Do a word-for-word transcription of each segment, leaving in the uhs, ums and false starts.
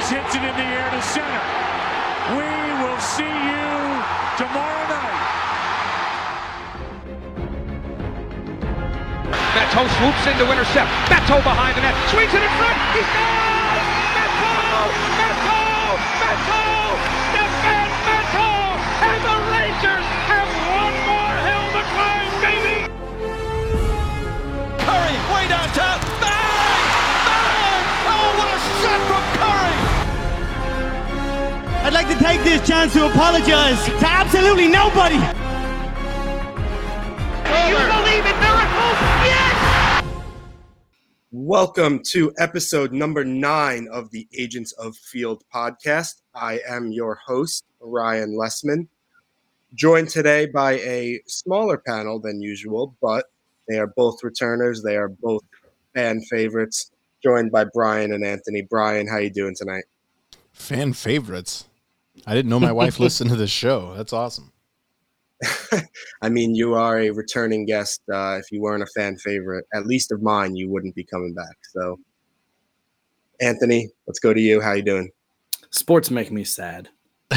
hits it in the air to center. We will see you tomorrow night. Matteau swoops in to intercept. Matteau behind the net. Swings it in front. He scores! Matteau! Matteau! Matteau! Stefan Matteau! And the Rangers have one more hill to climb, baby! Curry way downtown. Bang! Bang! Oh, what a shot from Curry! I'd like to take this chance to apologize to absolutely nobody. You believe in miracles? Yes! Welcome to episode number nine of the Agents of Field podcast. I am your host, Ryan Lessman, joined today by a smaller panel than usual, but they are both returners. They are both fan favorites, joined by Brian and Anthony. Brian, how you doing tonight? Fan favorites? I didn't know my wife listened to this show. That's awesome. I mean, you are a returning guest. Uh, if you weren't a fan favorite, at least of mine, you wouldn't be coming back. So, Anthony, let's go to you. How you doing? Sports make me sad.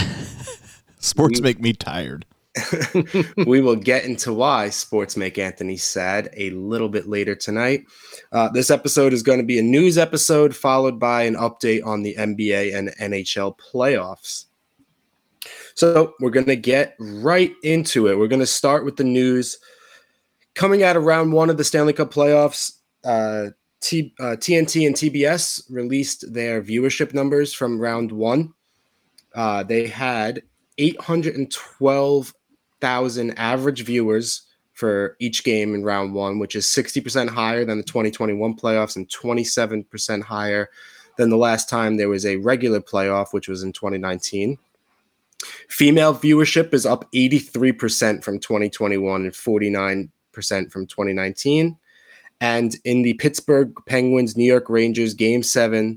Sports we, make me tired. We will get into why sports make Anthony sad a little bit later tonight. Uh, this episode is going to be a news episode followed by an update on the N B A and N H L playoffs. So we're going to get right into it. We're going to start with the news. Coming out of round one of the Stanley Cup playoffs, uh, T, uh, T N T and T B S released their viewership numbers from round one. Uh, they had eight hundred twelve thousand average viewers for each game in round one, which is sixty percent higher than the twenty twenty-one playoffs and twenty-seven percent higher than the last time there was a regular playoff, which was in twenty nineteen. Female viewership is up eighty-three percent from twenty twenty-one and forty-nine percent from twenty nineteen. And in the Pittsburgh Penguins New York Rangers game seven,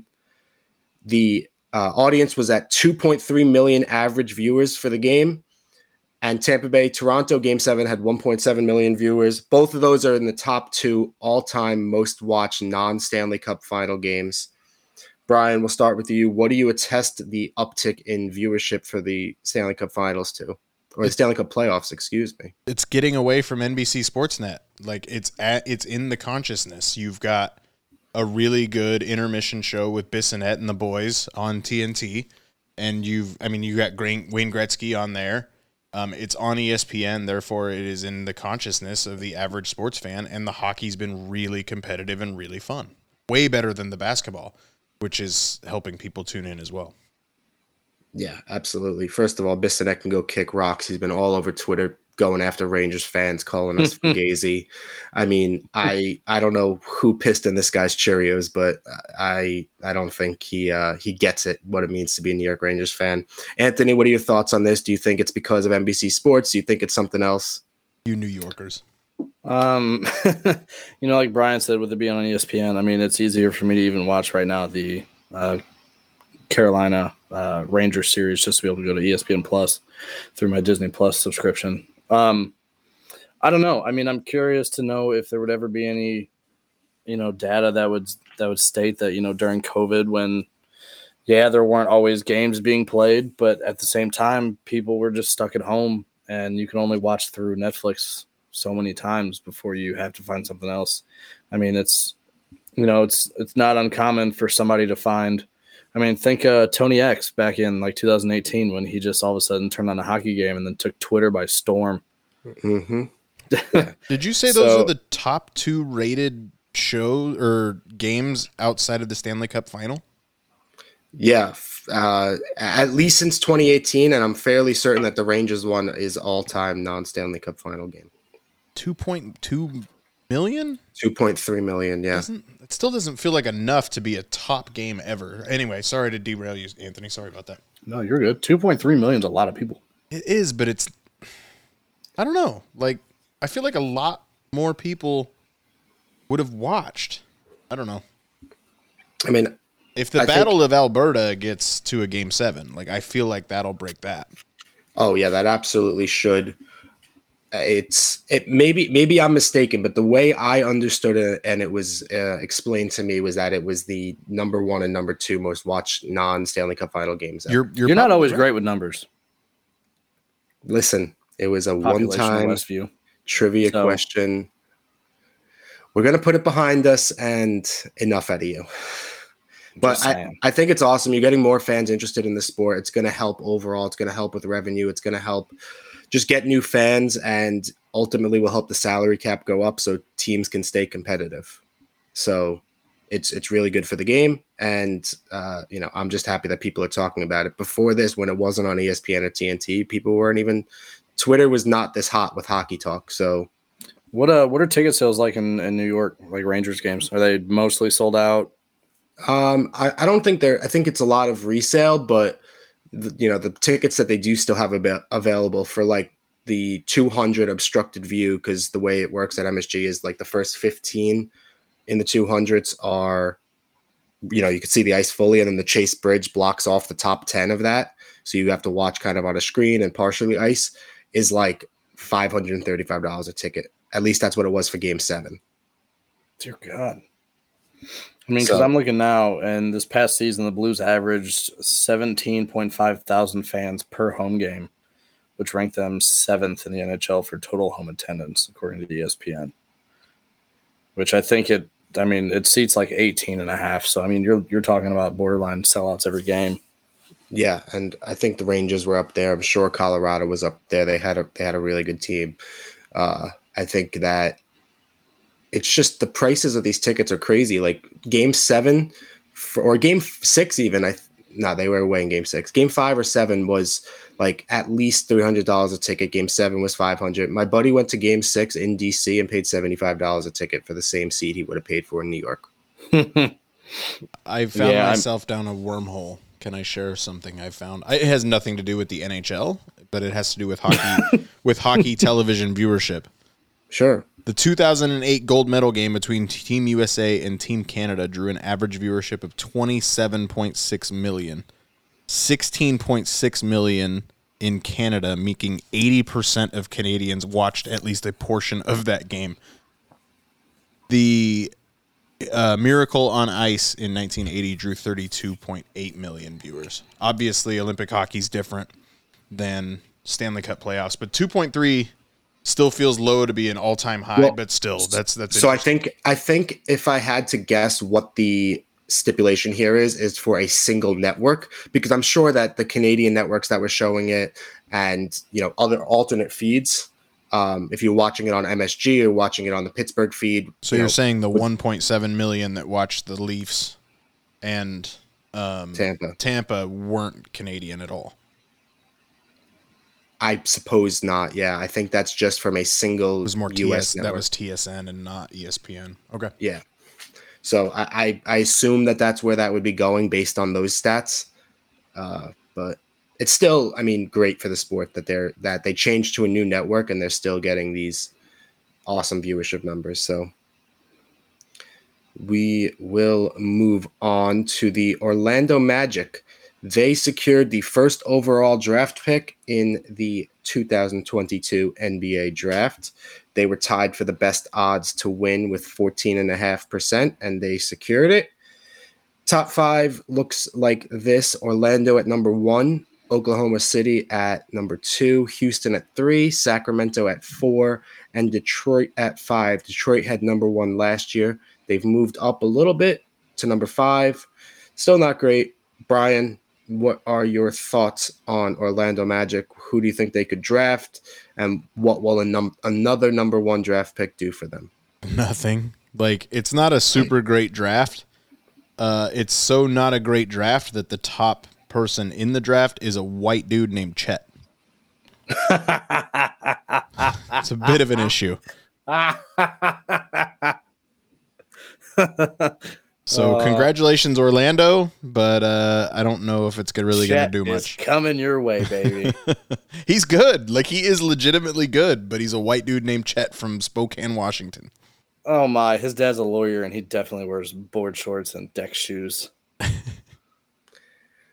the uh, audience was at two point three million average viewers for the game. And Tampa Bay Toronto game seven had one point seven million viewers. Both of those are in the top two all-time most watched non-Stanley Cup final games. Brian, we'll start with you. What do you attest the uptick in viewership for the Stanley Cup Finals to, or the Stanley Cup playoffs? Excuse me. It's getting away from N B C Sportsnet. Like it's at, it's in the consciousness. You've got a really good intermission show with Bissonnette and the boys on T N T, and you've, I mean, you got Wayne Gretzky on there. Um, it's on E S P N, therefore it is in the consciousness of the average sports fan, and the hockey's been really competitive and really fun. Way better than the basketball, which is helping people tune in as well. Yeah, absolutely. First of all, Bissonnette can go kick rocks. He's been all over Twitter going after Rangers fans, calling us fugazi. I mean, I I don't know who pissed in this guy's Cheerios, but I I don't think he uh, he gets it, what it means to be a New York Rangers fan. Anthony, what are your thoughts on this? Do you think it's because of N B C Sports? Do you think it's something else? You New Yorkers. Um, you know, like Brian said, with it being on E S P N, I mean, it's easier for me to even watch right now the uh, Carolina uh, Rangers series just to be able to go to E S P N Plus through my Disney Plus subscription. Um, I don't know. I mean, I'm curious to know if there would ever be any, you know, data that would that would state that, you know, during COVID when, yeah, there weren't always games being played, but at the same time, people were just stuck at home and you can only watch through Netflix so many times before you have to find something else. I mean, it's, you know, it's, it's not uncommon for somebody to find, I mean, think uh, Tony X back in like two thousand eighteen when he just all of a sudden turned on a hockey game and then took Twitter by storm. Mm-hmm. Did you say those So- are the top two rated shows or games outside of the Stanley Cup final? Yeah, uh, at least since twenty eighteen, and I'm fairly certain that the Rangers one is all-time non-Stanley Cup final game. two point two million? two point three million, yeah. Doesn't, it still doesn't feel like enough to be a top game ever. Anyway, sorry to derail you, Anthony. Sorry about that. No, you're good. two point three million is a lot of people. It is, but it's, I don't know. Like, I feel like a lot more people would have watched. I don't know. I mean, if the I Battle think, of Alberta gets to a game seven, like, I feel like that'll break that. Oh, yeah, that absolutely should. it's it maybe maybe I'm mistaken, but the way I understood it and it was uh, explained to me was that it was the number one and number two most watched non-Stanley Cup final games ever. You're you're, You're not always right. great with numbers. Listen, it was a Population of one-time Westview. trivia So- question. We're gonna put it behind us, and enough out of you. But Just I, saying. I think it's awesome. You're getting more fans interested in the sport. It's going to help overall. It's going to help with revenue. It's going to help just get new fans, and ultimately will help the salary cap go up so teams can stay competitive. So it's it's really good for the game. And, uh, you know, I'm just happy that people are talking about it. Before this, when it wasn't on E S P N or T N T, people weren't even – Twitter was not this hot with hockey talk. So – What uh what are ticket sales like in, in New York, like Rangers games? Are they mostly sold out? Um, I, I don't think they're. I think it's a lot of resale, but the, you know the tickets that they do still have ab- available for like the two hundred obstructed view, because the way it works at M S G is like the first fifteen in the two hundreds are, you know, you can see the ice fully, and then the Chase Bridge blocks off the top ten of that, so you have to watch kind of on a screen and partially ice is like five hundred thirty-five dollars a ticket. At least that's what it was for Game Seven. Dear God. I mean, because So- I'm looking now, and this past season, the Blues averaged seventeen point five thousand fans per home game, which ranked them seventh in the N H L for total home attendance, according to E S P N. Which I think it, I mean, it seats like eighteen and a half. So, I mean, you're you're talking about borderline sellouts every game. Yeah, and I think the Rangers were up there. I'm sure Colorado was up there. They had a they had a really good team. Uh, I think that it's just the prices of these tickets are crazy. Like Game Seven, for, or Game Six, even. I no, they were away in Game Six. Game Five or Seven was like at least three hundred dollars a ticket. Game Seven was five hundred. My buddy went to Game Six in D C and paid seventy five dollars a ticket for the same seat he would have paid for in New York. I found Yeah, I'm- myself down a wormhole. Can I share something I found? I, it has nothing to do with the N H L, but it has to do with hockey with hockey television viewership. Sure. The two thousand eight gold medal game between Team U S A and Team Canada drew an average viewership of twenty-seven point six million. sixteen point six million in Canada, making eighty percent of Canadians watched at least a portion of that game. The uh, Miracle on Ice in nineteen eighty drew thirty-two point eight million viewers. Obviously, Olympic hockey's different than Stanley Cup playoffs, but two point three still feels low to be an all-time high, Well, but still, that's that's. So I think I think if I had to guess what the stipulation here is, is for a single network, because I'm sure that the Canadian networks that were showing it and, you know, other alternate feeds, um, if you're watching it on M S G or watching it on the Pittsburgh feed. So you you're know, saying the one point seven million that watched the Leafs and um, Tampa. Tampa weren't Canadian at all. I suppose not. Yeah, I think that's just from a single It was more U T S S. network. That was T S N and not E S P N. Okay. Yeah. So I, I, I assume that that's where that would be going based on those stats. Uh, but it's still, I mean, great for the sport that they're that they changed to a new network and they're still getting these awesome viewership numbers. So we will move on to the Orlando Magic. They secured the first overall draft pick in the two thousand twenty-two N B A draft. They were tied for the best odds to win with fourteen point five percent, and they secured it. Top five looks like this: Orlando at number one, Oklahoma City at number two, Houston at three, Sacramento at four, and Detroit at five. Detroit had number one last year. They've moved up a little bit to number five. Still not great. Brian, what are your thoughts on Orlando Magic? Who do you think they could draft, and what will a num- another number one draft pick do for them? Nothing. Like, it's not a super great draft. Uh, it's so not a great draft that the top person in the draft is a white dude named Chet. It's a bit of an issue. So congratulations, Orlando, but uh, I don't know if it's gonna really going to Chet do is much. coming your way, baby. He's good. Like, he is legitimately good, but he's a white dude named Chet from Spokane, Washington. Oh my, his dad's a lawyer, and he definitely wears board shorts and deck shoes.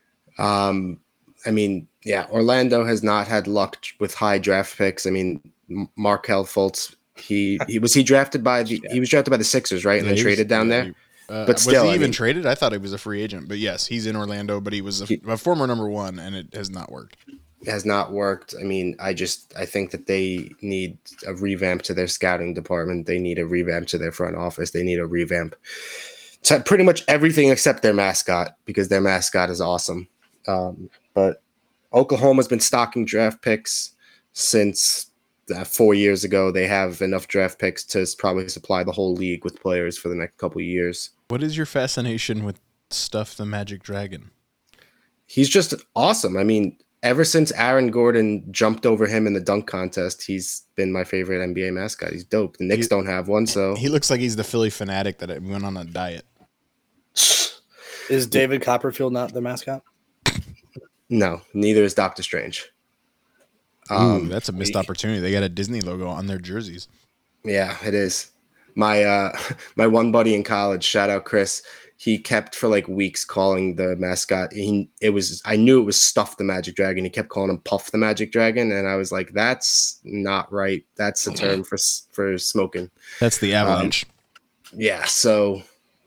Um, I mean, yeah, Orlando has not had luck with high draft picks. I mean, Markel Fultz. He he was he drafted by the he was drafted by the Sixers, right? And Yeah, then he traded was- down yeah, there. he- uh, But still, was he I even mean- traded? I thought he was a free agent, but yes, he's in Orlando. But he was a, He- a former number one, and it has not worked. Has not worked. I mean, I just I think that they need a revamp to their scouting department. They need a revamp to their front office. They need a revamp to pretty much everything except their mascot, because their mascot is awesome. Um, but Oklahoma's been stocking draft picks since uh, four years ago. They have enough draft picks to probably supply the whole league with players for the next couple of years. What is your fascination with Stuff the Magic Dragon? He's just awesome. I mean, ever since Aaron Gordon jumped over him in the dunk contest, he's been my favorite N B A mascot. He's dope. The Knicks He- don't have one, so He looks like he's the Philly fanatic that went on a diet. Is David Copperfield not the mascot? no, neither is Doctor Strange. Ooh, Um, that's a missed opportunity. They got a Disney logo on their jerseys. Yeah, it is. My uh my one buddy in college, shout out Chris, he kept for like weeks calling the mascot. He, it was I knew it was Stuff the Magic Dragon. He kept calling him Puff the Magic Dragon, and I was like, that's not right. That's a term for s- for smoking. That's the Avalanche. Yeah, so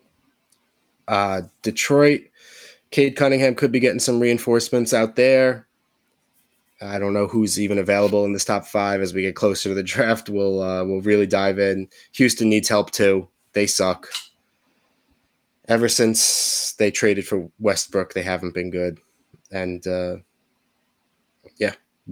uh Detroit, Cade Cunningham could be getting some reinforcements out there. I don't know who's even available in this top five. As we get closer to the draft, we'll uh, we'll really dive in. Houston needs help too. They suck. Ever since they traded for Westbrook, they haven't been good. And uh, yeah,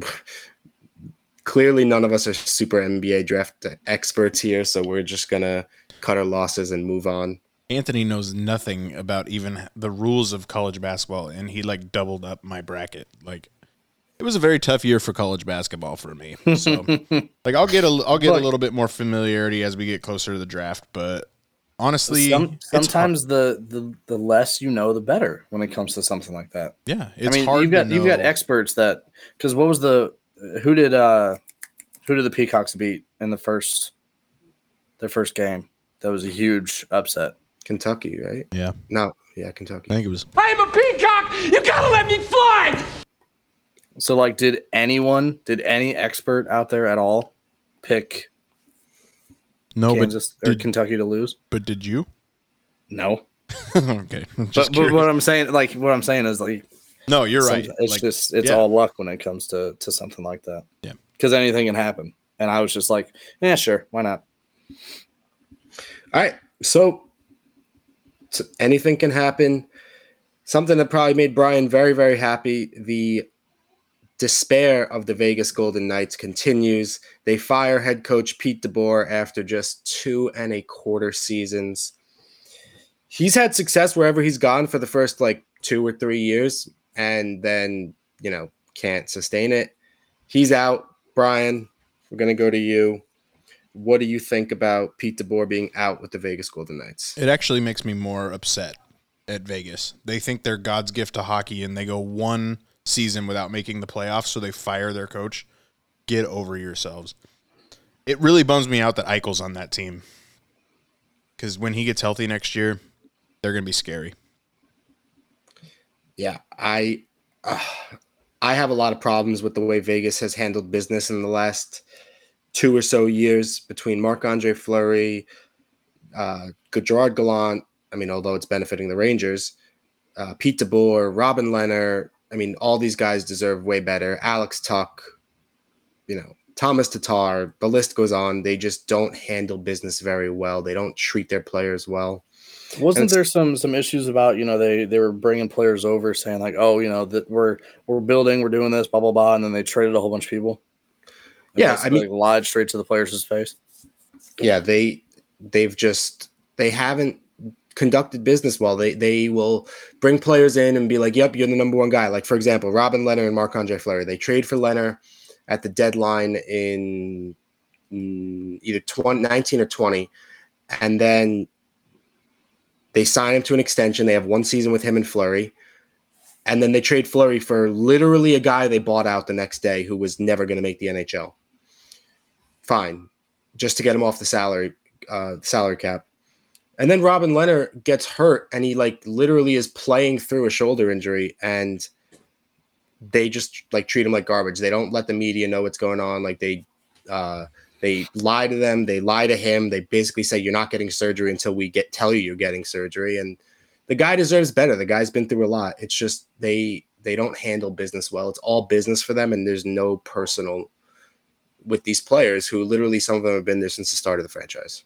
clearly none of us are super N B A draft experts here, so we're just gonna cut our losses and move on. Anthony knows nothing about even the rules of college basketball, and he like doubled up my bracket. Like, it was a very tough year for college basketball for me. So, like, I'll get a I'll get a little bit more familiarity as we get closer to the draft. But honestly, Some, it's hard- sometimes the, the the less you know, the better when it comes to something like that. yeah, I it's mean, hard. you've got to you've got know. experts that because what was the who did uh who did the Peacocks beat in the first their first game? That was a huge upset. Kentucky, right? Yeah, No, yeah, Kentucky. I think it was. I'm a peacock! You gotta let me fly! So, like, did anyone, did any expert out there at all pick No, Kansas but or did, Kentucky to lose? but did you? No, Okay, but, just but curious. what I'm saying, like, what I'm saying is, like, No, you're right. some- It's Like, just it's yeah. all luck when it comes to to something like that. Yeah. because anything can happen. And I was just like, yeah, sure, why not? All right. So, so anything can happen. Something that probably made Brian very, very happy. The despair of the Vegas Golden Knights continues. They fire head coach Pete DeBoer after just two and a quarter seasons. He's had success wherever he's gone for the first like two or three years, and then, you know, can't sustain it. He's out. Brian, we're going to go to you. What do you think about Pete DeBoer being out with the Vegas Golden Knights? It actually makes me more upset at Vegas. They think they're God's gift to hockey, and they go one season without making the playoffs, so they fire their coach. Get over yourselves. It really bums me out that Eichel's on that team, because when he gets healthy next year, they're going to be scary. Yeah, I uh, I have a lot of problems with the way Vegas has handled business in the last two or so years between Marc-Andre Fleury, uh, Gerard Gallant. I mean, although it's benefiting the Rangers, uh, Pete DeBoer, Robin Lehner. I mean, all these guys deserve way better. Alex Tuck, you know, Thomas Tatar. The list goes on. They just don't handle business very well. They don't treat their players well. Wasn't And- there some some issues about, you know, they they were bringing players over saying like, oh, you know, that we're we're building, we're doing this, blah blah blah, and then they traded a whole bunch of people. And Yeah, I basically, mean- like, lied straight to the players' face. Yeah, they they've just they haven't conducted business well. They they will bring players in and be like, "Yep, you're the number one guy." Like for example, Robin Lehner and Marc-Andre Fleury. They trade for Lehner at the deadline in mm, either twenty, nineteen or twenty, and then they sign him to an extension. They have one season with him and Fleury, and then they trade Fleury for literally a guy they bought out the next day who was never going to make the N H L. Fine, just to get him off the salary uh, salary cap. And then Robin Lehner gets hurt, and he like literally is playing through a shoulder injury, and they just like treat him like garbage. They don't let the media know what's going on. Like they Uh, they lie to them. They lie to him. They basically say, you're not getting surgery until we get tell you you're getting surgery. And the guy deserves better. The guy's been through a lot. It's just they they don't handle business well. It's all business for them, and there's no personal with these players who literally some of them have been there since the start of the franchise.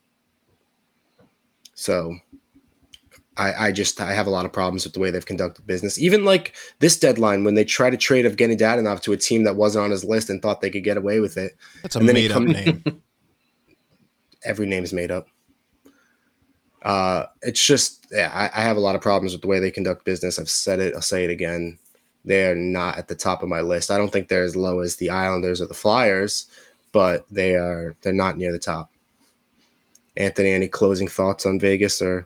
So I, I just I have a lot of problems with the way they've conducted business. Even like this deadline, when they try to trade Evgeny Dadonov to a team that wasn't on his list and thought they could get away with it. That's a made up name. Every name is made up. Uh, it's just, yeah, I, I have a lot of problems with the way they conduct business. I've said it. I'll say it again. They're not at the top of my list. I don't think they're as low as the Islanders or the Flyers, but they are, they're not near the top. Anthony, any closing thoughts on Vegas or?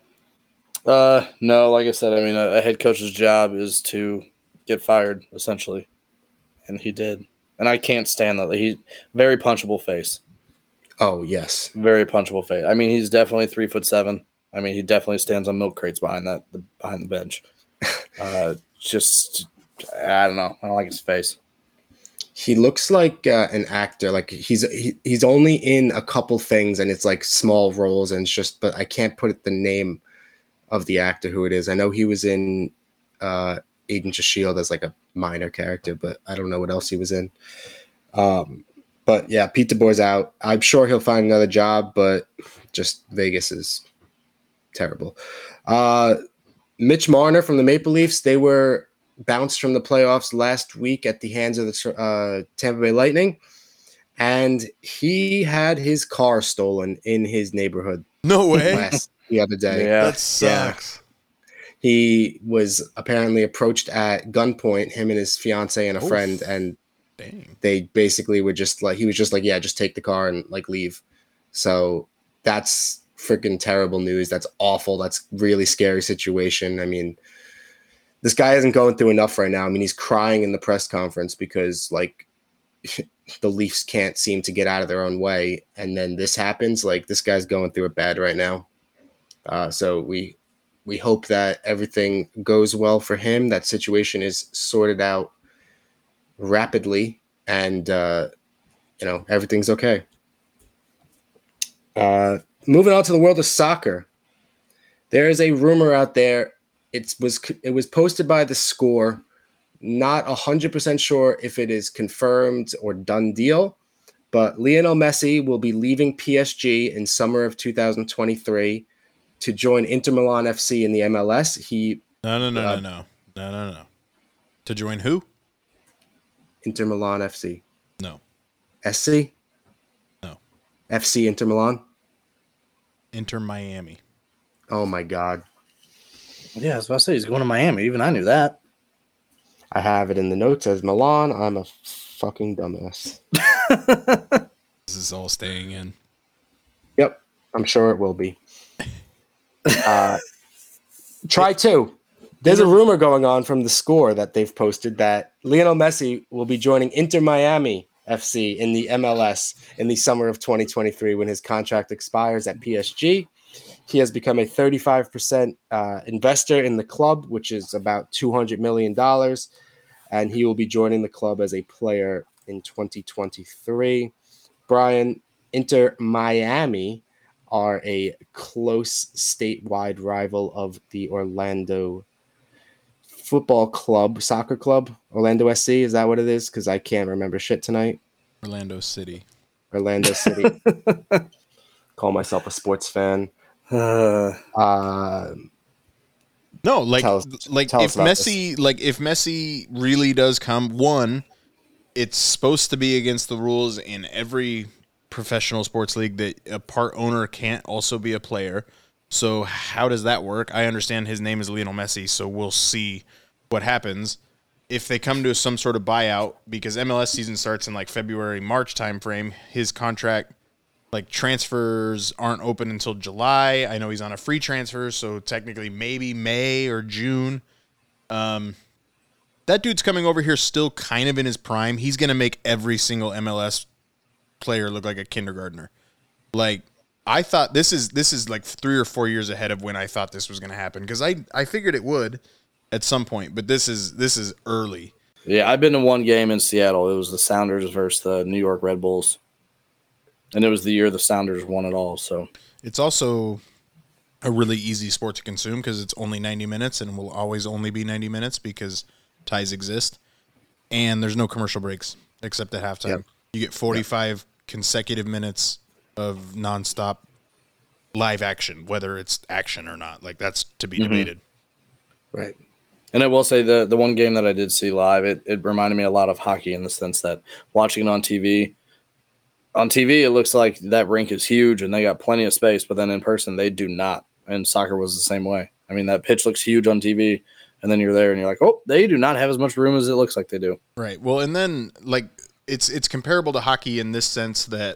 Uh, no, like I said, I mean, a, a head coach's job is to get fired, essentially. And he did. And I can't stand that. He's very punchable face. Oh, yes. Very punchable face. I mean, he's definitely three foot seven. I mean, he definitely stands on milk crates behind that, behind the bench. Uh, just, I don't know. I don't like his face. He looks like uh, an actor. Like he's he, he's only in a couple things, and it's like small roles, and it's just. But I can't put the name of the actor who it is. I know he was in uh, Agents of S H I E L D as like a minor character, but I don't know what else he was in. Um, but yeah, Pete DeBoer's out. I'm sure he'll find another job, but just Vegas is terrible. Uh, Mitch Marner from the Maple Leafs, they were bounced from the playoffs last week at the hands of the uh, Tampa Bay Lightning, and he had his car stolen in his neighborhood. No way. Last, the other day. Yeah. That sucks. Yeah. He was apparently approached at gunpoint, him and his fiance and a Oof. friend, and Dang. they basically were just like, he was just like, yeah, just take the car and like leave. So that's freaking terrible news. That's awful. That's really scary situation. I mean, this guy isn't going through enough right now. I mean, he's crying in the press conference because like the Leafs can't seem to get out of their own way. And then this happens. Like this guy's going through it bad right now. Uh, so we, we hope that everything goes well for him. That situation is sorted out rapidly, and uh, you know, everything's okay. Uh, moving on to the world of soccer, there is a rumor out there. It was it was posted by The Score. Not a hundred percent sure if it is confirmed or done deal, but Lionel Messi will be leaving P S G in summer of two thousand twenty-three to join Inter Milan F C in the M L S. He No, no, no, uh, no, no, no, no, no. To join who? Inter Milan F C. No. S C? No. F C Inter Milan? Inter Miami. Oh my God. Yeah, I was about to say he's going to Miami. Even I knew that. I have it in the notes as Milan. I'm a fucking dumbass. This is all staying in. Yep. I'm sure it will be. Uh, try two. There's a rumor going on from The Score that they've posted that Lionel Messi will be joining Inter Miami F C in the M L S in the summer of twenty twenty-three when his contract expires at P S G. He has become a thirty-five percent uh, investor in the club, which is about two hundred million dollars, and he will be joining the club as a player in twenty twenty-three. Brian, Inter Miami are a close statewide rival of the Orlando Football Club, soccer club, Orlando S C. Is that what it is? Because I can't remember shit tonight. Orlando City. Orlando City. Call myself a sports fan. Uh, Uh, No, like Tell us- like tell if us about Messi like if Messi really does come, one, it's supposed to be against the rules in every professional sports league that a part owner can't also be a player. So how does that work? I understand his name is Lionel Messi, so we'll see what happens. If they come to some sort of buyout, because M L S season starts in like February, March timeframe, his contract, like transfers aren't open until July. I know he's on a free transfer, so technically maybe May or June. Um, that dude's coming over here still kind of in his prime. He's going to make every single M L S player look like a kindergartner. Like, I thought this is this is like three or four years ahead of when I thought this was going to happen, because I, I figured it would at some point, but this is this is early. yeah, I've been to one game in Seattle. It was the Sounders versus the New York Red Bulls. And it was the year the Sounders won it all. So it's also a really easy sport to consume because it's only ninety minutes and will always only be ninety minutes because ties exist. And there's no commercial breaks except at halftime. Yep. You get forty-five yep. consecutive minutes of nonstop live action, whether it's action or not. Like, that's to be mm-hmm. debated. Right. And I will say the the one game that I did see live, it, it reminded me a lot of hockey in the sense that watching it on T V, on T V, it looks like that rink is huge and they got plenty of space, but then in person, they do not. And soccer was the same way. I mean, that pitch looks huge on T V, and then you're there and you're like, oh, they do not have as much room as it looks like they do. Right. Well, and then, like, it's it's comparable to hockey in this sense that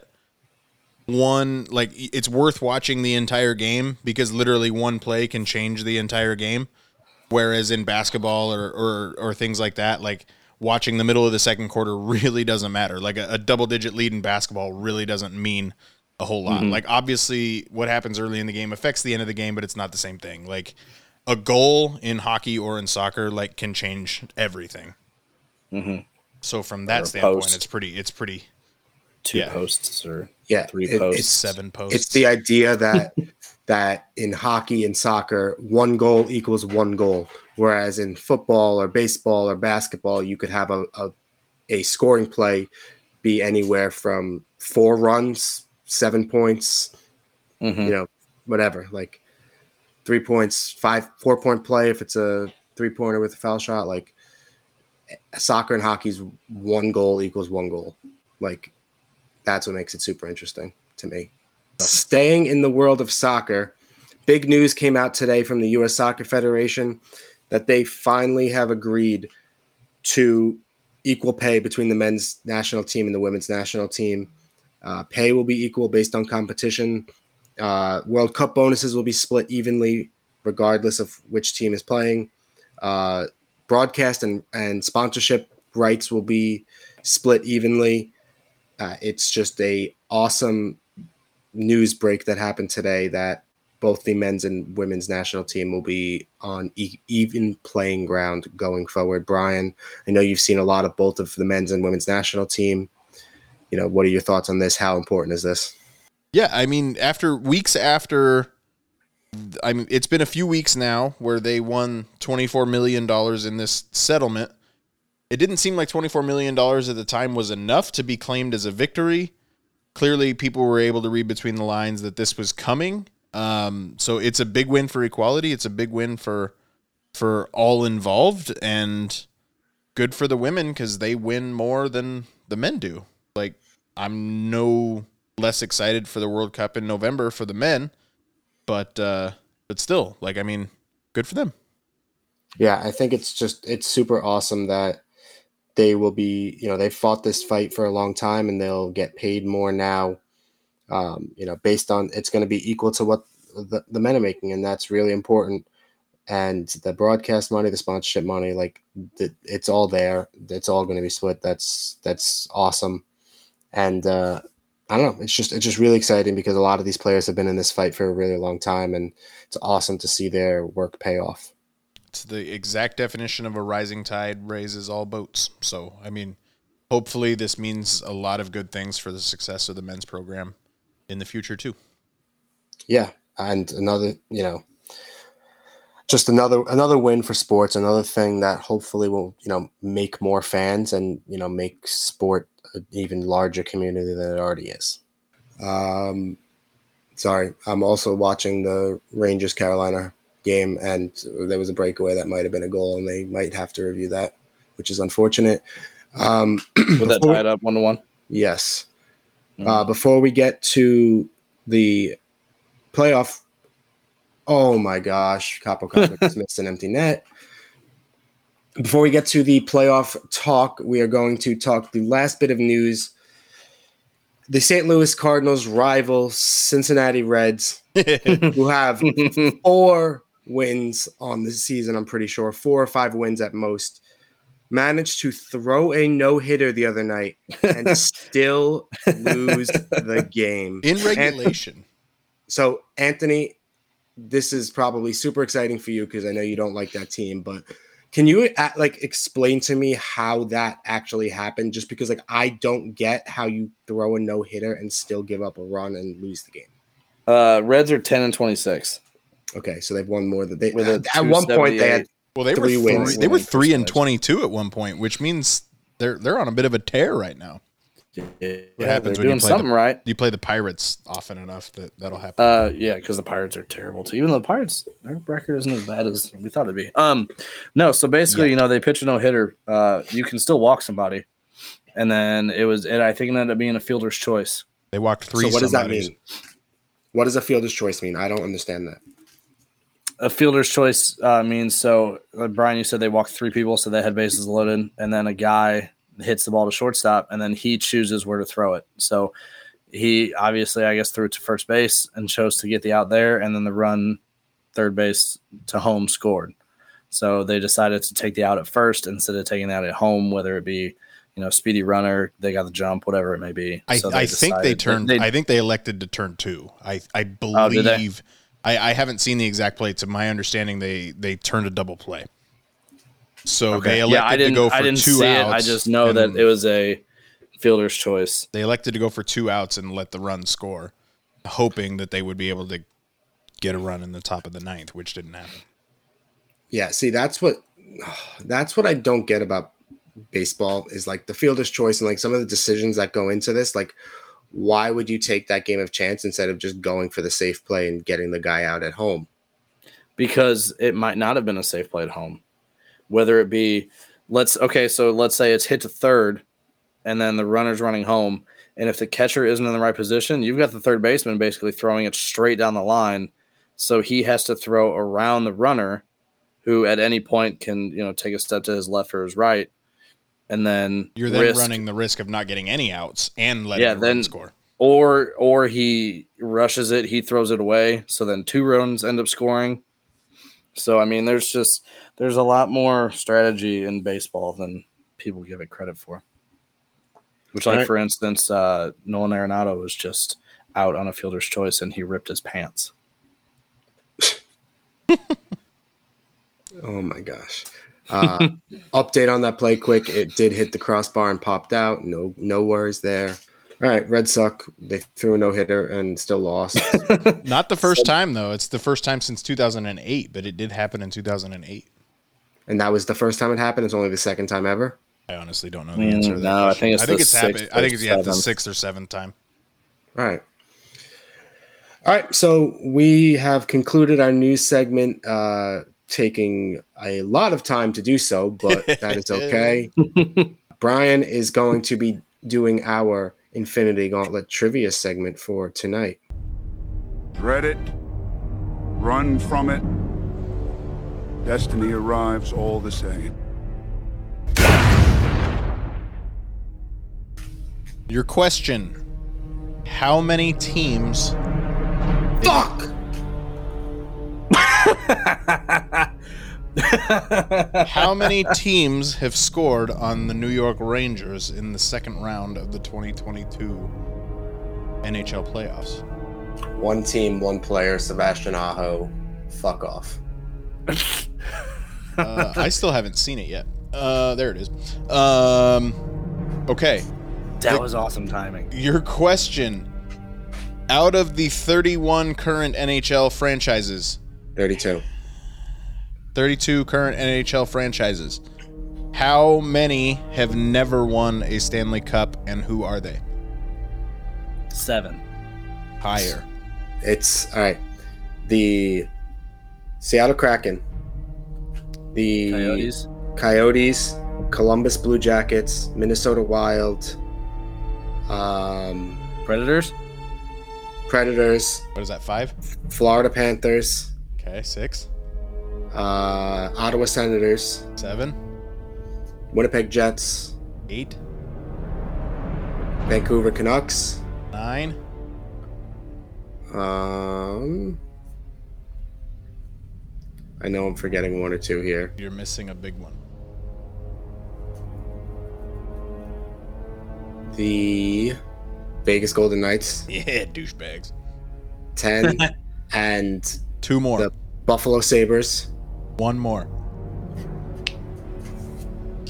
one, like, it's worth watching the entire game because literally one play can change the entire game. Whereas in basketball or, or, or things like that, like, watching the middle of the second quarter really doesn't matter. Like, a, a double-digit lead in basketball really doesn't mean a whole lot. Mm-hmm. Like, obviously, what happens early in the game affects the end of the game, but it's not the same thing. Like, a goal in hockey or in soccer, like, can change everything. Mm-hmm. So from that or standpoint, post. it's pretty, it's pretty. Two yeah. posts or yeah, three it, posts, it's, seven posts. It's the idea that that in hockey and soccer, one goal equals one goal, whereas in football or baseball or basketball, you could have a a, a scoring play be anywhere from four runs, seven points, mm-hmm. you know, whatever, like three points, five, four point play if it's a three pointer with a foul shot. Like, soccer and hockey's one goal equals one goal. Like, that's what makes it super interesting to me. Staying in the world of soccer, big news came out today from the U S Soccer Federation that they finally have agreed to equal pay between the men's national team and the women's national team. Uh, pay will be equal based on competition. Uh, World Cup bonuses will be split evenly regardless of which team is playing. Uh, broadcast and, and sponsorship rights will be split evenly. Uh, it's just a awesome news break that happened today that both the men's and women's national team will be on e- even playing ground going forward. Brian, I know you've seen a lot of both of the men's and women's national team. You know, what are your thoughts on this? How important is this? Yeah, I mean, after weeks after, I mean, it's been a few weeks now where they won twenty-four million dollars in this settlement. It didn't seem like twenty-four million dollars at the time was enough to be claimed as a victory. Clearly, people were able to read between the lines that this was coming. Um, so it's a big win for equality. It's a big win for for all involved, and good for the women because they win more than the men do. Like, I'm no less excited for the World Cup in November for the men, but uh, but still, like, I mean, good for them. Yeah, I think it's just it's super awesome that they will be, you know, they fought this fight for a long time and they'll get paid more now, um, you know, based on it's going to be equal to what the, the men are making. And that's really important. And the broadcast money, the sponsorship money, like the, it's all there. It's all going to be split. That's, that's awesome. And uh, I don't know, it's just, it's just really exciting because a lot of these players have been in this fight for a really long time and it's awesome to see their work pay off. It's the exact definition of a rising tide raises all boats. So, I mean, hopefully this means a lot of good things for the success of the men's program in the future too. Yeah. And another, you know, just another, another win for sports, another thing that hopefully will, you know, make more fans and, you know, make sport an even larger community than it already is. Um, sorry. I'm also watching the Rangers Carolina game, and there was a breakaway that might have been a goal, and they might have to review that, which is unfortunate. Um, Was that tied up one to one? Yes. Mm-hmm. Uh, before we get to the playoff, oh my gosh, Capo Capo just missed an empty net. Before we get to the playoff talk, we are going to talk the last bit of news. The Saint Louis Cardinals rival Cincinnati Reds, who have four wins on the season, I'm pretty sure, four or five wins at most, managed to throw a no-hitter the other night and still lose the game. In regulation. And so, Anthony, this is probably super exciting for you because I know you don't like that team, but Can you uh, like explain to me how that actually happened? Just because like I don't get how you throw a no hitter and still give up a run and lose the game. Uh, Reds are ten and twenty-six. Okay, so they've won more than they. With Uh, a at one point, they had Well, they three were wins. three, they were three and percentage. twenty-two at one point, which means they're they're on a bit of a tear right now. Yeah, What they're happens when doing you play something the, right. You play the Pirates often enough that that'll happen. Uh, yeah, because the Pirates are terrible too. Even though the Pirates, their record isn't as bad as we thought it'd be. Um, no. So basically, Yeah. you know, they pitch a no hitter. Uh, you can still walk somebody, and then it was, and I think it ended up being a fielder's choice. They walked three. So what does that somebodies. mean? What does a fielder's choice mean? I don't understand that. A fielder's choice uh, means so. Like Brian, you said they walked three people, so they had bases loaded, and then a guy hits the ball to shortstop, and then he chooses where to throw it. So he obviously, I guess, threw it to first base and chose to get the out there, and then the run third base to home scored. So they decided to take the out at first instead of taking that at home, whether it be, you know, speedy runner, they got the jump, whatever it may be. I, So I think they decided- turned. they- I think they elected to turn two. I I Oh, did they? believe. I, I haven't seen the exact play. To my understanding, they they turned a double play. So Okay. they elected yeah, I didn't, to go for I didn't two see outs. it. I just know that and it was a fielder's choice. They elected to go for two outs and let the run score, hoping that they would be able to get a run in the top of the ninth, which didn't happen. Yeah, see, that's what that's what I don't get about baseball is like the fielder's choice and like some of the decisions that go into this. Like, why would you take that game of chance instead of just going for the safe play and getting the guy out at home? Because it might not have been a safe play at home. Whether it be, let's okay, so let's say it's hit to third, and then the runner's running home, and if the catcher isn't in the right position, you've got the third baseman basically throwing it straight down the line, so he has to throw around the runner, who at any point can, you know, take a step to his left or his right, and then You're then risk, running the risk of not getting any outs and letting Yeah, the then- run score. or or he rushes it, he throws it away, so then two runs end up scoring. So I mean, there's just there's a lot more strategy in baseball than people give it credit for. Which, like Right. for instance, uh, Nolan Arenado was just out on a fielder's choice and he ripped his pants. Oh my gosh. Uh, update on that play quick. It did hit the crossbar and popped out. No, no worries there. All right, Red Sox, they threw a no hitter and still lost. Not the first time though. It's the first time since two thousand eight, but it did happen in two thousand eight. And that was the first time it happened. It's only the second time ever. I honestly don't know the Mm, answer to that. no, I question. think it's I think the it's sixth happened. I think it's or yeah, the seventh. sixth or seventh time. All right. All right. So we have concluded our news segment, uh, taking a lot of time to do so, but that is okay. Brian is going to be doing our Infinity Gauntlet trivia segment for tonight. Dread it, run from it. Destiny arrives all the same. Your question: how many teams? Fuck! How many teams have scored on the New York Rangers in the second round of the twenty twenty-two N H L playoffs? One team, one player, Sebastian Aho. Fuck off. Uh, I still haven't seen it yet. Uh, there it is. Um, okay. That was awesome timing. Your question: out of the thirty-one current N H L franchises, thirty-two. thirty-two current N H L franchises, how many have never won a Stanley Cup, and who are they? Seven. Higher. It's all right. The Seattle Kraken, the Coyotes. Coyotes, Columbus Blue Jackets, Minnesota Wild, um, Predators. Predators, What is that? Five. Florida Panthers, Okay. Six. uh, Ottawa Senators, Seven. Winnipeg Jets, Eight. Vancouver Canucks, Nine. um, I know I'm forgetting one or two here. You're missing a big one. The Vegas Golden Knights, Yeah, douchebags. ten, and Two more. the Buffalo Sabres. One more.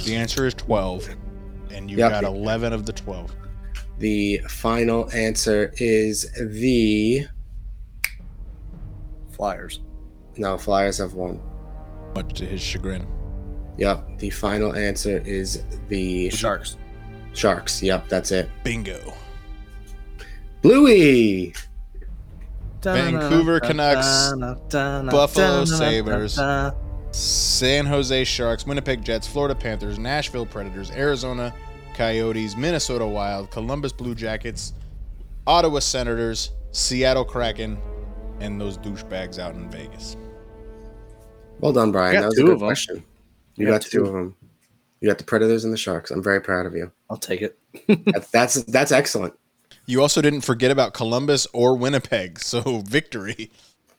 The answer is twelve, and you Yep. got eleven of the twelve. The final answer is the Flyers. no. Flyers have won. Much to his chagrin. Yep. The final answer is the Sharks. Sharks. Yep. That's it. Bingo. Bluey. Vancouver Canucks, Buffalo Sabres, San Jose Sharks, Winnipeg Jets, Florida Panthers, Nashville Predators, Arizona Coyotes, Minnesota Wild, Columbus Blue Jackets, Ottawa Senators, Seattle Kraken, and those douchebags out in Vegas. Well done, Brian. You got That was two a good of 'em. question. You, You got, got two two. of them. You got the Predators and the Sharks. I'm very proud of you. I'll take it. That's that's, that's excellent. You also didn't forget about Columbus or Winnipeg, so victory.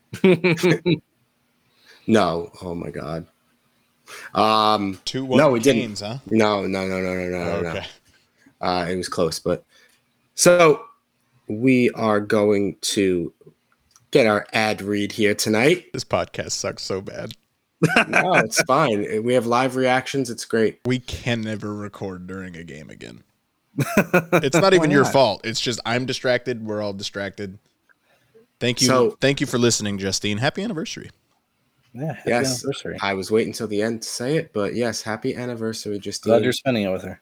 No. Oh my God. Um. Two one No, we Canes, didn't. huh? No. No. No. No. No. No. No. Okay. Uh, it was close, but so we are going to get our ad read here tonight. This podcast sucks so bad. No, it's fine. We have live reactions. It's great. We can never record during a game again. It's not even your not? fault. It's just I'm distracted. We're all distracted. Thank you. So- Thank you for listening, Justine. Happy anniversary. Yeah, happy Yes, anniversary. I was waiting till the end to say it, but yes, happy anniversary, Justine. Glad you're spending it with her.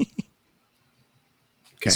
Okay.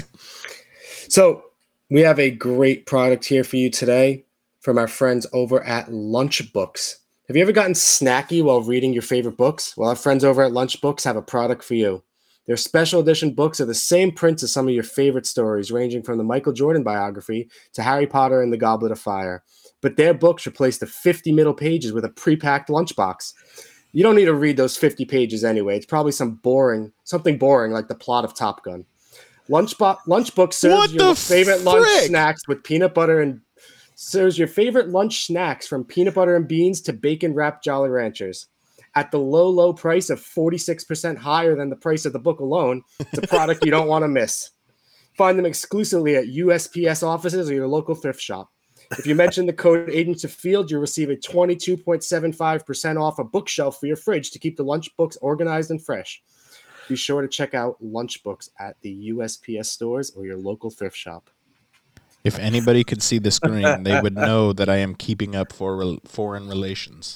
So we have a great product here for you today from our friends over at Lunchbooks. Have you ever gotten snacky while reading your favorite books? Well, our friends over at Lunchbooks have a product for you. Their special edition books are the same prints as some of your favorite stories, ranging from the Michael Jordan biography to Harry Potter and the Goblet of Fire. But their books replace the fifty middle pages with a pre-packed lunchbox. You don't need to read those fifty pages anyway. It's probably some boring, something boring like the plot of Top Gun. Lunchbox Lunchbook serves What your the favorite lunch frick? snacks with peanut butter and serves your favorite lunch snacks from peanut butter and beans to bacon wrapped Jolly Ranchers. At the low, low price of forty-six percent higher than the price of the book alone, it's a product you don't want to miss. Find them exclusively at U S P S offices or your local thrift shop. If you mention the code Agents of Field, you'll receive a twenty-two point seven five percent off a bookshelf for your fridge to keep the lunch books organized and fresh. Be sure to check out Lunchbooks at the U S P S stores or your local thrift shop. If anybody could see the screen, they would know that I am keeping up for rel- foreign relations.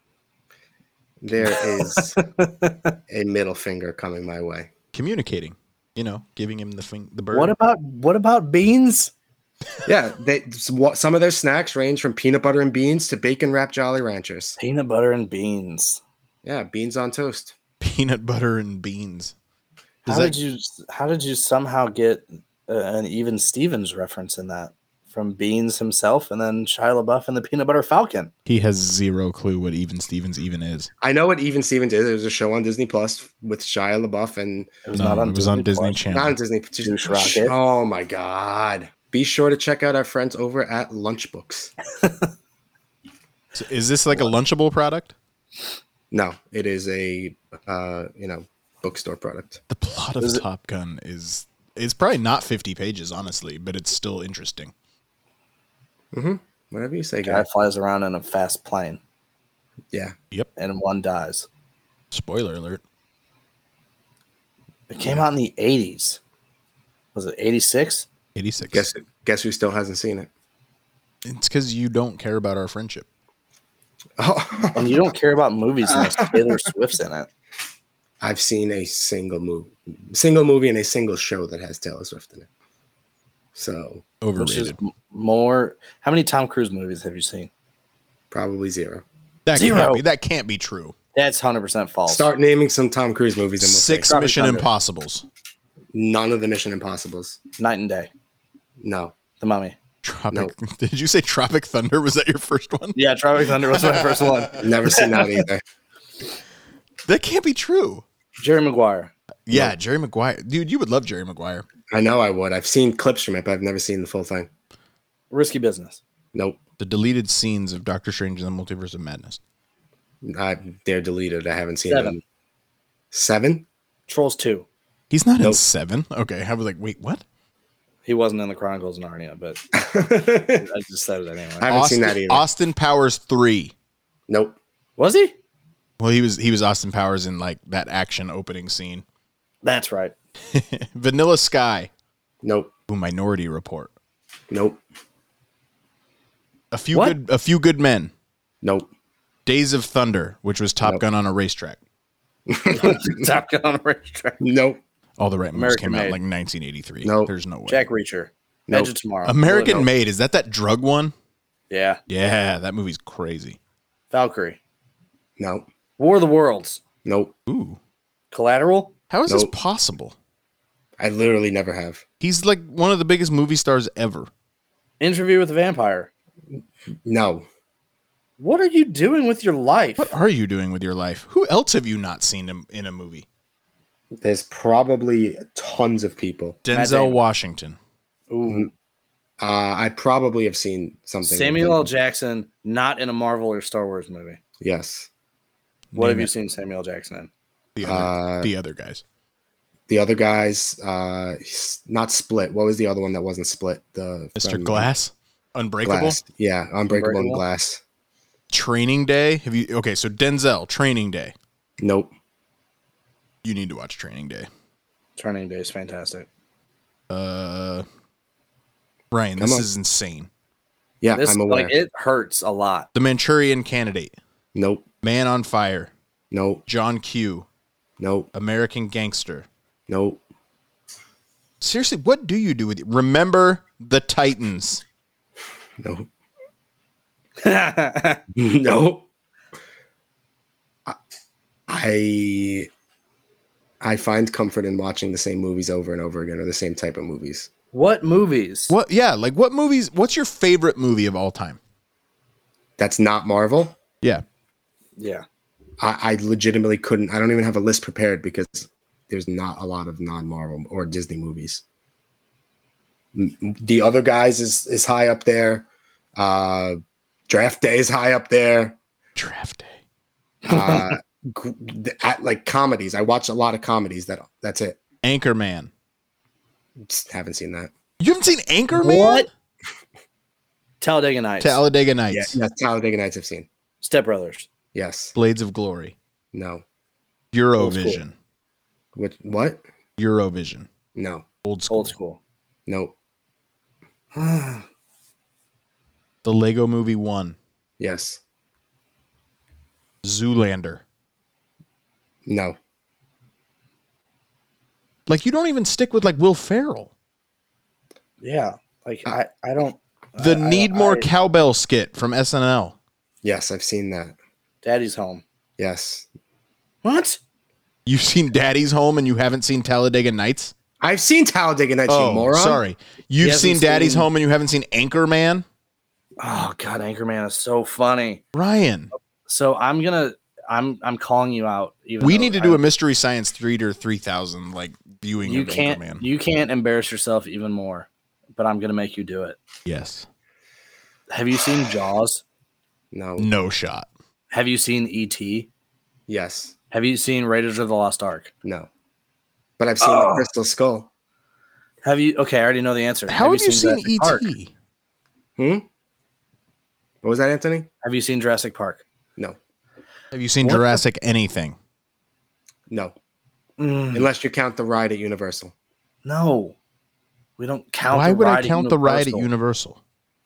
There is a middle finger coming my way. Communicating, you know, giving him the fing- the bird. What about what about beans? Yeah, they, some of their snacks range from peanut butter and beans to bacon wrapped Jolly Ranchers. Peanut butter and beans. Yeah, beans on toast. Peanut butter and beans. Does How that- did you how did you somehow get uh, an Even Stevens reference in that from Beans himself and then Shia LaBeouf and the Peanut Butter Falcon? He has zero clue what Even Stevens even is. I know what Even Stevens is. It was a show on Disney Plus with Shia LaBeouf and It was No, not on it was on Disney Plus. Channel. not on Disney. Douche Rocket. Oh my God. Be sure to check out our friends over at Lunchbooks. So is this like a Lunchable product? No, it is a uh, you know bookstore product. The plot of Is it- Top Gun is it's probably not fifty pages, honestly, but it's still interesting. Whatever you say, Guy guy. flies around in a fast plane Yeah. and one dies. Spoiler alert. It came out in the eighties. Was it eighty-six? eighty-six. Guess guess who still hasn't seen it? It's because you don't care about our friendship. Oh, And you don't care about movies unless Taylor Swift's in it. I've seen a single movie, single movie, and a single show that has Taylor Swift in it. So Which is Overrated. m- more. How many Tom Cruise movies have you seen? probably zero. That Zero. can't be, that can't be true. That's one hundred percent false. Start naming some Tom Cruise movies and we'll Six say. Mission Thunder. Impossibles. None of the Mission Impossibles. Night and Day. No. The Mummy. Tropic. Did you say Tropic Thunder? Was that your first one? Yeah, Tropic Thunder was my first one. Never seen that either. That can't be true. Jerry Maguire. Yeah, Jerry Maguire. Dude, you would love Jerry Maguire. I know I would. I've seen clips from it, but I've never seen the full thing. Risky Business. Nope. The deleted scenes of Doctor Strange and the Multiverse of Madness. I, they're deleted. I haven't seen Seven. them. Seven? Trolls two. He's not in Nope. seven. Okay, I was like, wait, what? He wasn't in the Chronicles of Narnia, but I just said it anyway. I haven't Austin, seen that either. Austin Powers three. Nope. Was he? Well, he was he was Austin Powers in like that action opening scene. That's right. Vanilla Sky. Nope. Ooh, Minority Report. Nope. A few What? good a few good men. Nope. Days of Thunder, which was Top Nope. Gun on a racetrack. Top Gun on a racetrack. Nope. All the right moves American came out in Made. like nineteen eighty-three. Nope. There's no way. Jack Reacher. Nope. Edge of Tomorrow. American Nope. Made. Is that that drug one? Yeah. Yeah, that movie's crazy. Valkyrie. Nope. War of the Worlds. Nope. Ooh. Collateral. How is Nope. this possible? I literally never have. He's like one of the biggest movie stars ever. Interview with the Vampire. No. What are you doing with your life? What are you doing with your life? Who else have you not seen in, in a movie? There's probably tons of people. Denzel Damon. Washington. Ooh. Uh, I probably have seen something. Samuel with L. him. Jackson, not in a Marvel or Star Wars movie. Yes. What Name have you it. seen Samuel L. Jackson in? The other, Uh, the other guys. The other guys, uh, he's not Split. What was the other one that wasn't Split? The Mister from Glass. Unbreakable. Glass. Yeah, Unbreakable, and Unbreakable? Glass. Training Day. Have you? Okay, so Denzel. Training Day. Nope. You need to watch Training Day. Turning Day is fantastic. Uh, Ryan, Come this on. is insane. Yeah, This I'm aware. like it hurts a lot. The Manchurian Candidate. Nope. Man on Fire. Nope. John Q. Nope. American Gangster. Nope. Seriously, what do you do with it? Remember the Titans. Nope. Nope. I- I I find comfort in watching the same movies over and over again, or the same type of movies. What movies? What? Yeah, like what movies? What's your favorite movie of all time? That's not Marvel. Yeah. Yeah. I, I legitimately couldn't. I don't even have a list prepared because there's not a lot of non-Marvel or Disney movies. M- The Other Guys is is high up there. Uh, Draft Day is high up there. Draft Day. Uh, g- at, like comedies, I watch a lot of comedies. That that's it. Anchorman. Just haven't seen that. You haven't seen Anchorman? What? Talladega Nights. Talladega Yeah, Nights. yeah, Talladega Nights I've seen. Step Brothers. Yes. Blades of Glory. No. Eurovision. What? What? Eurovision. No. Old school. Old school. No. The Lego Movie one. Yes. Zoolander. No. Like you don't even stick with like Will Ferrell. Yeah. Like I, I don't The I- I- Need More I- Cowbell skit from S N L. Yes, I've seen that. Daddy's Home. Yes. What? You've seen Daddy's Home and you haven't seen Talladega Nights? I've seen Talladega Nights, you Oh, moron. sorry. You've hasn't seen Daddy's seen- Home and you haven't seen Anchorman? Oh God, Anchorman is so funny. Ryan, So I'm gonna I'm I'm calling you out. Even we though need to I- do a Mystery Science Theater three thousand like viewing You of can't Anchorman. you can't embarrass yourself even more, but I'm gonna make you do it. Yes. Have you seen Jaws? No. No shot. Have you seen E T? Yes. Have you seen Raiders of the Lost Ark? No. But I've seen Oh. the Crystal Skull. Have you? Okay, I already know the answer. How have you seen Jurassic E Park? T? Hmm? What was that, Anthony? Have you seen Jurassic Park? No. Have you seen What the- Jurassic anything? No. Mm, Unless you count the ride at Universal. no, we don't count. Why the would I ride at count the ride at Universal. Universal?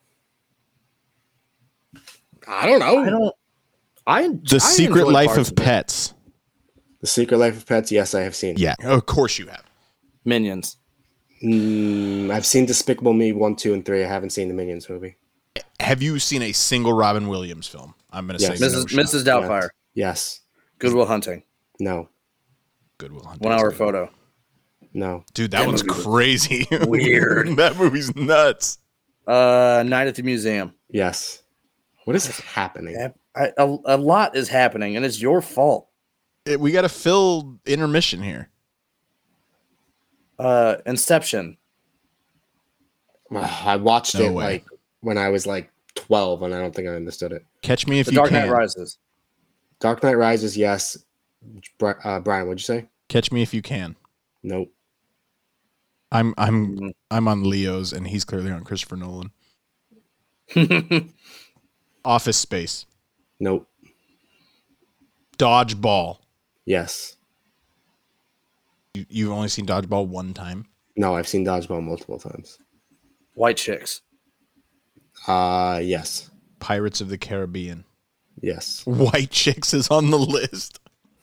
I don't know. I don't. I The I Secret enjoy Life parts of it. Pets. The Secret Life of Pets, yes, I have seen. Yeah, of course you have. Minions. Mm, I've seen Despicable Me one, two, and three. I haven't seen the Minions movie. Have you seen a single Robin Williams film? I'm going to Yes. say Missus no shot. Missus Doubtfire. Yes. Goodwill Hunting. No. Goodwill Hunting. One hour photo. No. Dude, that, That one's movie was crazy. weird. That movie's nuts. Uh, Night at the Museum. Yes. What is happening? I, a, a lot is happening, and it's your fault. It- we got to fill intermission here. Uh, Inception. I watched No it way. like when I was like twelve, and I don't think I understood it. Catch me if The you Dark can. Knight Rises. Dark Knight Rises, yes. Bri- Uh, Brian, what'd you say? Catch me if you can. Nope. I'm I'm Mhm. I'm on Leo's and he's clearly on Christopher Nolan. Office Space. Nope. Dodgeball. Yes. You, you've only seen Dodgeball one time? No, I've seen Dodgeball multiple times. White Chicks. Uh, yes. Pirates of the Caribbean. Yes. White Chicks is on the list.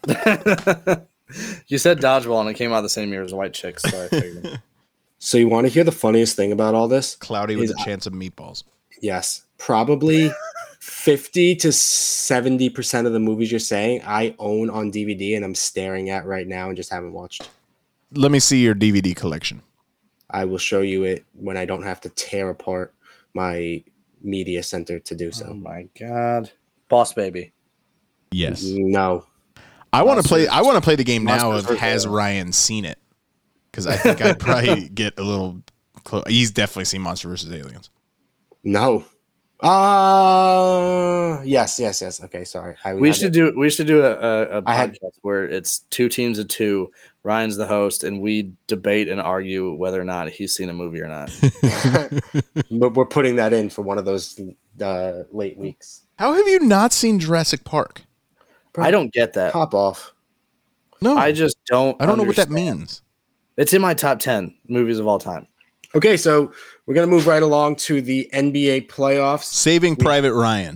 You said Dodgeball, and it came out the same year as White Chicks. So I figured. So you want to hear the funniest thing about all this? Cloudy with Is- a Chance of Meatballs. Yes. Probably fifty to seventy percent of the movies you're saying I own on D V D and I'm staring at right now and just haven't watched. Let me see your D V D collection. I will show you it when I don't have to tear apart my media center to do so. Oh my god, Boss Baby. Yes. No. I want to play. I want to play the game now of Monsters has Versus Ryan seen it? Because I think I'd probably get a little close. He's definitely seen Monster versus Aliens. No. Uh yes, yes, yes. Okay, sorry. I, We I should did- do. We should do a, a, a I had- podcast where it's two teams of two. Ryan's the host, and we debate and argue whether or not he's seen a movie or not. but we're putting that in for one of those uh, late weeks. How have you not seen Jurassic Park? I don't get that. Pop off. No, I just don't. I don't know what that understand. means. It's in my top ten movies of all time. Okay, so we're gonna move right along to the N B A playoffs. Saving Private Ryan.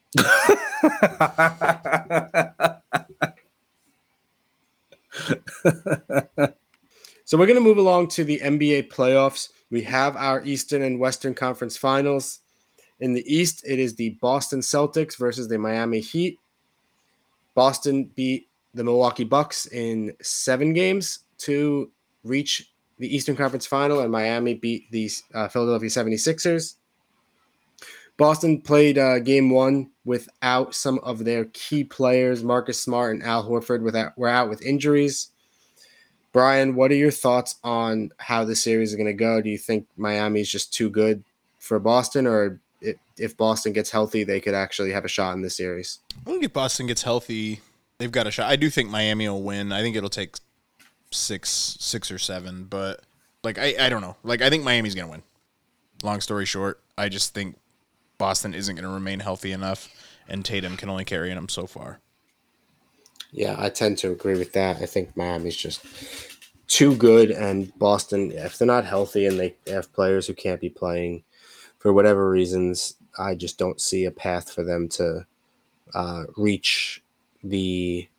So we're going to move along to the N B A playoffs. We have our Eastern and Western Conference Finals. In the East, it is the Boston Celtics versus the Miami Heat. Boston beat the Milwaukee Bucks in seven games to reach the Eastern Conference Final, and Miami beat the uh, Philadelphia seventy-sixers. Boston played uh, game one without some of their key players. Marcus Smart and Al Horford without, were out with injuries. Brian, what are your thoughts on how the series is going to go? Do you think Miami is just too good for Boston, or if, if Boston gets healthy, they could actually have a shot in the series? I think if Boston gets healthy, they've got a shot. I do think Miami will win. I think it'll take six, six or seven, but like I, I don't know. Like I think Miami's going to win. Long story short, I just think Boston isn't going to remain healthy enough, and Tatum can only carry them so far. Yeah, I tend to agree with that. I think Miami's just too good, and Boston, if they're not healthy and they have players who can't be playing for whatever reasons, I just don't see a path for them to uh, reach the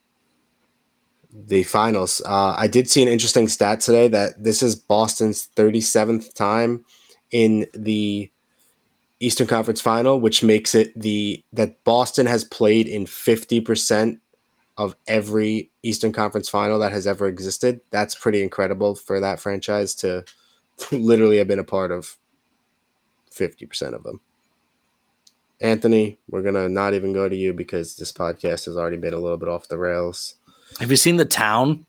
the finals. Uh, I did see an interesting stat today that this is Boston's thirty-seventh time in the Eastern Conference Final, which makes it the that Boston has played in fifty percent of every Eastern Conference Final that has ever existed. That's pretty incredible for that franchise to literally have been a part of fifty percent of them. Anthony, we're going to not even go to you because this podcast has already been a little bit off the rails. Have you seen The Town?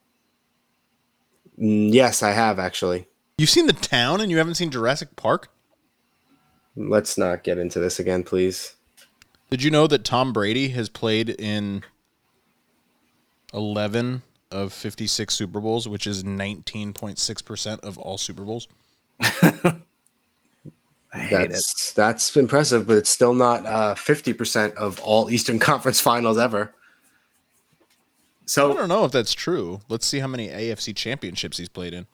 Mm, Yes, I have actually. You've seen The Town and you haven't seen Jurassic Park? Let's not get into this again, please. Did you know that Tom Brady has played in eleven of fifty-six Super Bowls, which is nineteen point six percent of all Super Bowls? I hate That's that's impressive, but it's still not uh, fifty percent of all Eastern Conference Finals ever. I So don't know if that's true. Let's see how many A F C championships he's played in.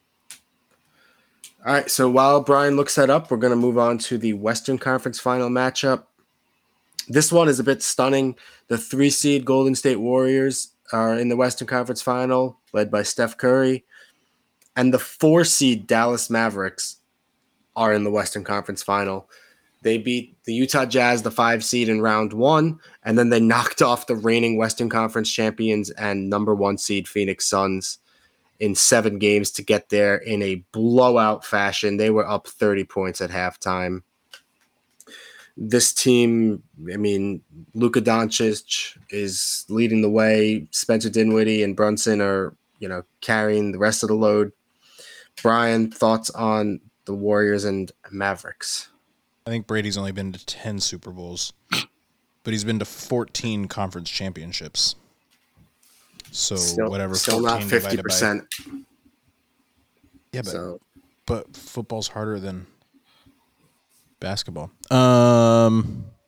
All right, so while Brian looks that up, we're going to move on to the Western Conference Final matchup. This one is a bit stunning. The three seed Golden State Warriors are in the Western Conference Final, led by Steph Curry, and the four seed Dallas Mavericks are in the Western Conference Final. They beat the Utah Jazz, the five seed, in round one, and then they knocked off the reigning Western Conference champions and number one seed Phoenix Suns in seven games to get there in a blowout fashion. They were up thirty points at halftime. This team, I mean, Luka Doncic is leading the way. Spencer Dinwiddie and Brunson are, you know, carrying the rest of the load. Brian, thoughts on the Warriors and Mavericks? I think Brady's only been to ten Super Bowls, but he's been to fourteen conference championships. So Still, whatever, still not fourteen fifty divided by- percent. Yeah, but So but football's harder than basketball. Um,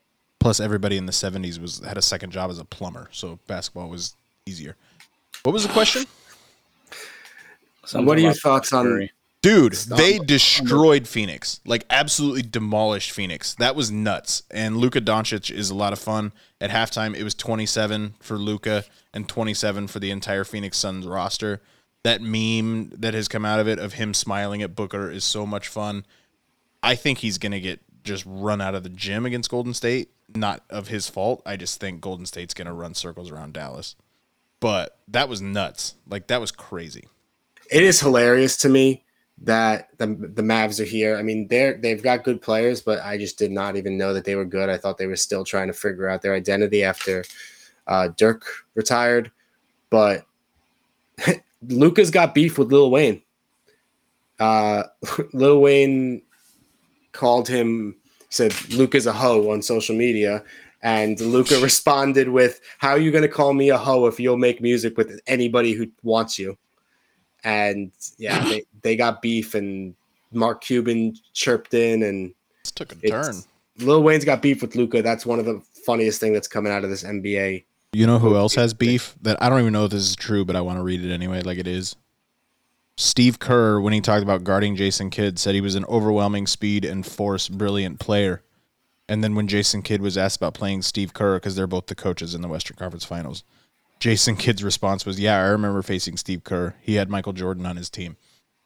Plus, everybody in the seventies was had a second job as a plumber, so basketball was easier. What was the question? Something what are your thoughts on... Dude, they destroyed Phoenix, like absolutely demolished Phoenix. That was nuts. And Luka Doncic is a lot of fun. At halftime, it was twenty-seven for Luka and twenty-seven for the entire Phoenix Suns roster. That meme that has come out of it of him smiling at Booker is so much fun. I think he's going to get just run out of the gym against Golden State. Not of his fault. I just think Golden State's going to run circles around Dallas. But that was nuts. Like, that was crazy. It is hilarious to me that the the Mavs are here. I mean, they're they've got good players, but I just did not even know that they were good. I thought they were still trying to figure out their identity after uh, Dirk retired. But Luka's got beef with Lil Wayne. Uh, Lil Wayne called him, said Luka's a hoe on social media, and Luka responded with, "How are you going to call me a hoe if you'll make music with anybody who wants you?" And yeah, they, they got beef, and Mark Cuban chirped in, and this took a turn. Lil Wayne's got beef with Luka. That's one of the funniest things that's coming out of this N B A. You know who else has beef? That I don't even know if this is true, but I want to read it anyway, like it is. Steve Kerr, when he talked about guarding Jason Kidd, said he was an overwhelming speed and force, brilliant player. And then when Jason Kidd was asked about playing Steve Kerr, because they're both the coaches in the Western Conference Finals, Jason Kidd's response was, "Yeah, I remember facing Steve Kerr. He had Michael Jordan on his team."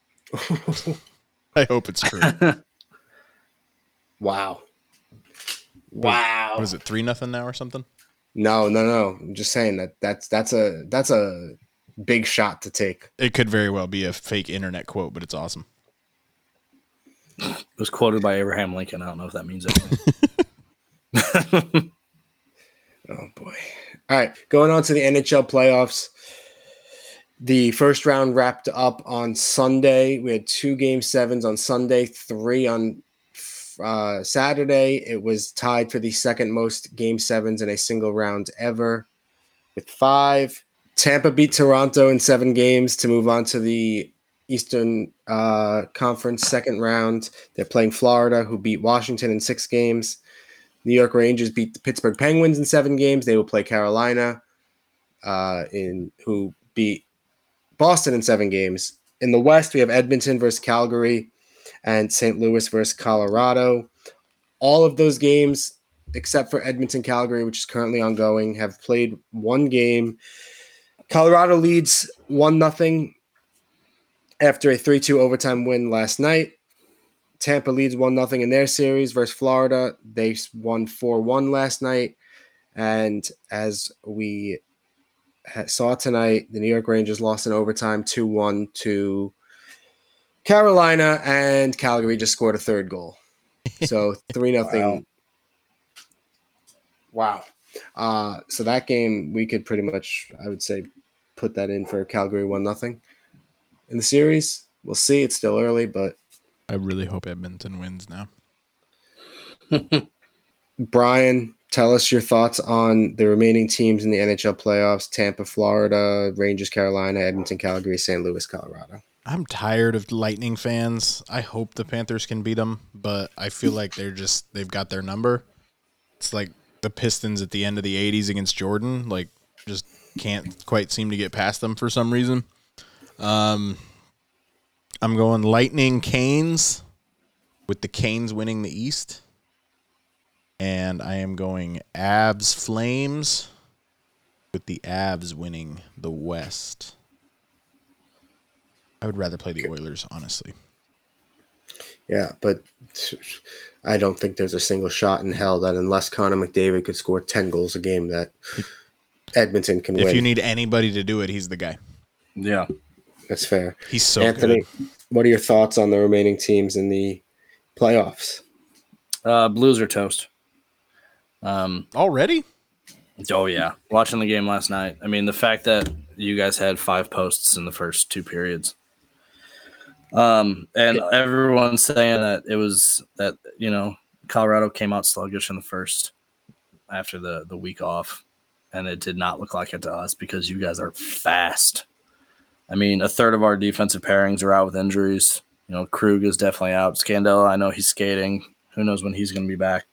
I hope it's true. Wow. Wow. What is it, three nothing now or something? No, no, no. I'm just saying that that's that's a that's a big shot to take. It could very well be a fake internet quote, but it's awesome. It was quoted by Abraham Lincoln. I don't know if that means anything. Oh boy. All right, going on to the N H L playoffs. The first round wrapped up on Sunday. We had two game sevens on Sunday, three on uh, Saturday. It was tied for the second most game sevens in a single round ever with five. Tampa beat Toronto in seven games to move on to the Eastern uh, Conference second round. They're playing Florida, who beat Washington in six games. New York Rangers beat the Pittsburgh Penguins in seven games. They will play Carolina, uh, in who beat Boston in seven games. In the West, we have Edmonton versus Calgary and Saint Louis versus Colorado. All of those games, except for Edmonton-Calgary, which is currently ongoing, have played one game. Colorado leads one nothing after a three two overtime win last night. Tampa leads one nothing in their series versus Florida. They won four one last night. And as we saw tonight, the New York Rangers lost in overtime two one to Carolina, and Calgary just scored a third goal. So three nothing. Wow. wow. Uh, so that game, we could pretty much, I would say, put that in for Calgary one nothing in the series. We'll see. It's still early, but I really hope Edmonton wins now. Brian, tell us your thoughts on the remaining teams in the N H L playoffs: Tampa, Florida, Rangers, Carolina, Edmonton, Calgary, Saint Louis, Colorado. I'm tired of Lightning fans. I hope the Panthers can beat them, but I feel like they're just, they've got their number. It's like the Pistons at the end of the eighties against Jordan, like just can't quite seem to get past them for some reason. Um, I'm going Lightning Canes, with the Canes winning the East. And I am going Avs Flames, with the Avs winning the West. I would rather play the Oilers, honestly. Yeah, but I don't think there's a single shot in hell that unless Connor McDavid could score ten goals a game that Edmonton can if win. If you need anybody to do it, he's the guy. Yeah. That's fair. He's so Anthony, good. What are your thoughts on the remaining teams in the playoffs? Uh, Blues are toast. Um, Already? Oh, yeah. Watching the game last night. I mean, the fact that you guys had five posts in the first two periods. Um, and yeah. Everyone's saying that it was that, you know, Colorado came out sluggish in the first after the, the week off. And it did not look like it to us because you guys are fast. I mean, a third of our defensive pairings are out with injuries. You know, Krug is definitely out. Scandella, I know he's skating. Who knows when he's going to be back. But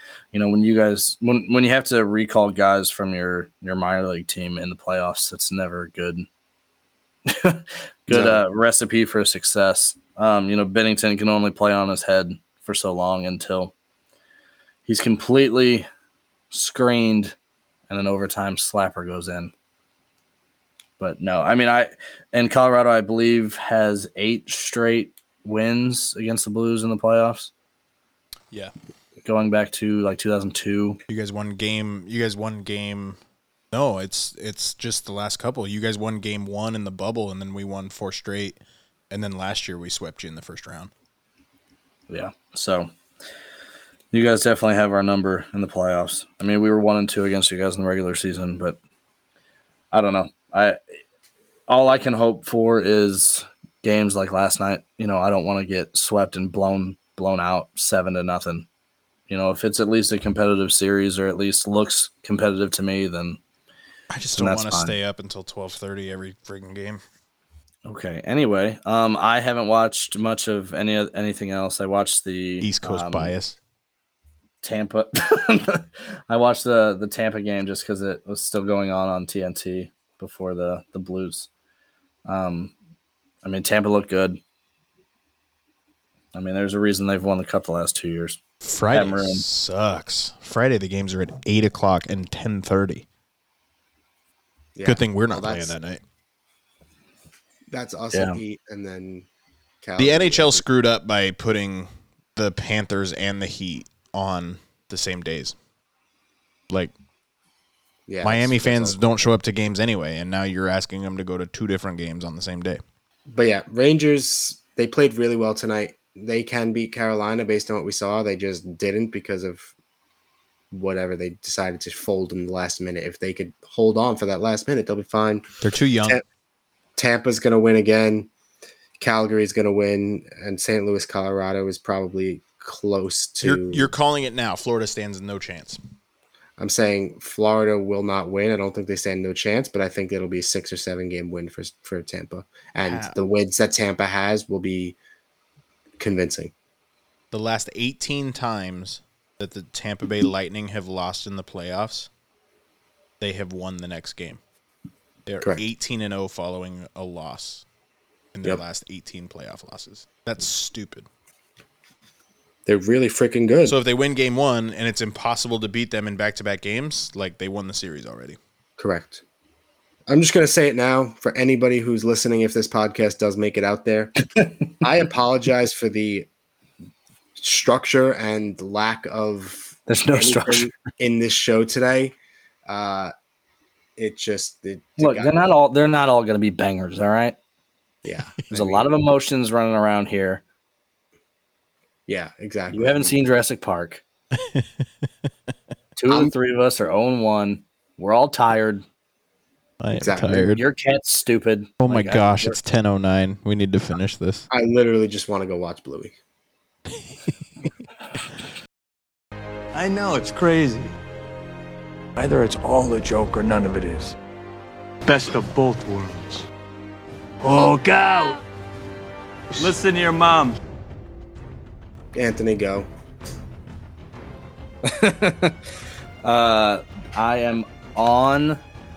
you know, when you guys when when you have to recall guys from your your minor league team in the playoffs, it's never good. good No. uh, recipe for success. Um, you know, Bennington can only play on his head for so long until he's completely screened and an overtime slapper goes in. But no, I mean, I and Colorado, I believe, has eight straight wins against the Blues in the playoffs. Yeah. Going back to like two thousand two. You guys won game. You guys won game. No, it's it's just the last couple. You guys won game one in the bubble, and then we won four straight. And then last year we swept you in the first round. Yeah. So you guys definitely have our number in the playoffs. I mean, we were one and two against you guys in the regular season, but I don't know. I all I can hope for is games like last night. You know, I don't want to get swept and blown blown out seven to nothing. You know, if it's at least a competitive series or at least looks competitive to me, then I just then don't that's want to fine. stay up until twelve thirty every freaking game. Okay. Anyway, um, I haven't watched much of any anything else. I watched the East Coast um, bias. Tampa. I watched the the Tampa game just because it was still going on on T N T before the the Blues. Um, I mean, Tampa looked good. I mean, there's a reason they've won the cup the last two years. Friday Cameroon. sucks. Friday the games are at eight o'clock and ten thirty. Yeah. Good thing we're not Well, playing that's- that night. That's us Yeah. at eight, and then Cal- The N H L screwed up by putting the Panthers and the Heat on the same days. Like Yeah, Miami that's- fans that's all. don't show up to games anyway, and now you're asking them to go to two different games on the same day. But yeah, Rangers, they played really well tonight. They can beat Carolina based on what we saw. They just didn't because of whatever they decided to fold in the last minute. If they could hold on for that last minute, they'll be fine. They're too young. Ta- Tampa's going to win again. Calgary's going to win. And Saint Louis, Colorado is probably close to. You're, you're calling it now. Florida stands no chance. I'm saying Florida will not win. I don't think they stand no chance, but I think it'll be a six or seven game win for, for Tampa. And Wow. the wins that Tampa has will be convincing. The last eighteen times that the Tampa Bay Lightning have lost in the playoffs, they have won the next game. They're Correct. eighteen and oh following a loss in their Yep. last eighteen playoff losses. That's stupid. They're really freaking good. So if they win game one and it's impossible to beat them in back-to-back games, like they won the series already. Correct. I'm just going to say it now for anybody who's listening, if this podcast does make it out there. I apologize for the structure and lack of There's no anything structure. in this show today. Uh, it just it, it Look, got- they're not all they're not all going to be bangers. All right. yeah. There's a lot of emotions running around here. Yeah, exactly. You haven't seen Jurassic Park. Two of the I'm- three of us are oh and one. We're all tired. I am Exactly. tired. Your cat's stupid. Oh my Like, I- gosh, it's ten oh nine. We need to finish this. I literally just want to go watch Bluey. I know, it's crazy. Either it's all a joke or none of it is. Best of both worlds. Look out! Listen to your mom. Anthony, go. Uh, I am on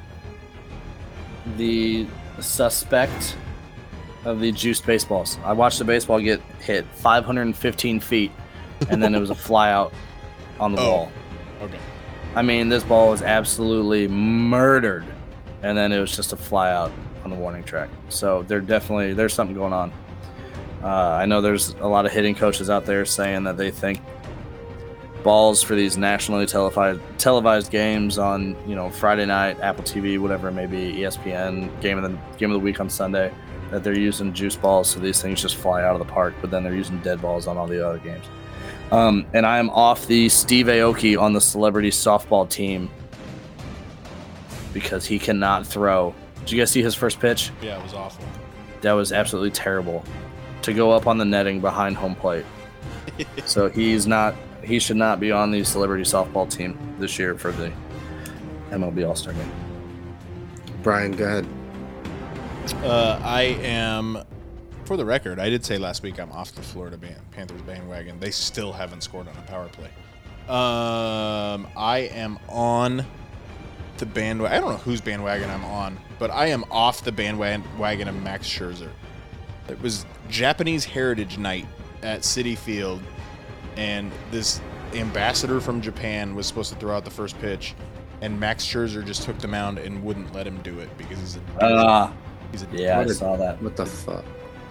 the suspect of the juiced baseballs. I watched the baseball get hit five hundred fifteen feet, and then it was a fly out on the Oh. wall. Okay. I mean, this ball was absolutely murdered, and then it was just a fly out on the warning track. So there definitely there's something going on. Uh, I know there's a lot of hitting coaches out there saying that they think balls for these nationally televised televised games on, you know, Friday night, Apple T V, whatever it may be, E S P N, game of the game of the week on Sunday, that they're using juice balls so these things just fly out of the park, but then they're using dead balls on all the other games. Um, and I am off the Steve Aoki on the celebrity softball team because he cannot throw. Did you guys see his first pitch? Yeah, it was awful. That was absolutely terrible. To go up on the netting behind home plate. So he's not. He should not be on the celebrity softball team this year for the M L B All-Star game. Brian, go ahead. Uh, I am, for the record, I did say last week I'm off the Florida band, Panthers bandwagon. They still haven't scored on a power play. Um, I am on the bandwagon. I don't know whose bandwagon I'm on, but I am off the bandwagon of Max Scherzer. It was Japanese Heritage Night at Citi Field, and this ambassador from Japan was supposed to throw out the first pitch, and Max Scherzer just took the mound and wouldn't let him do it because he's a uh, he's a yeah, I saw that. What the fuck?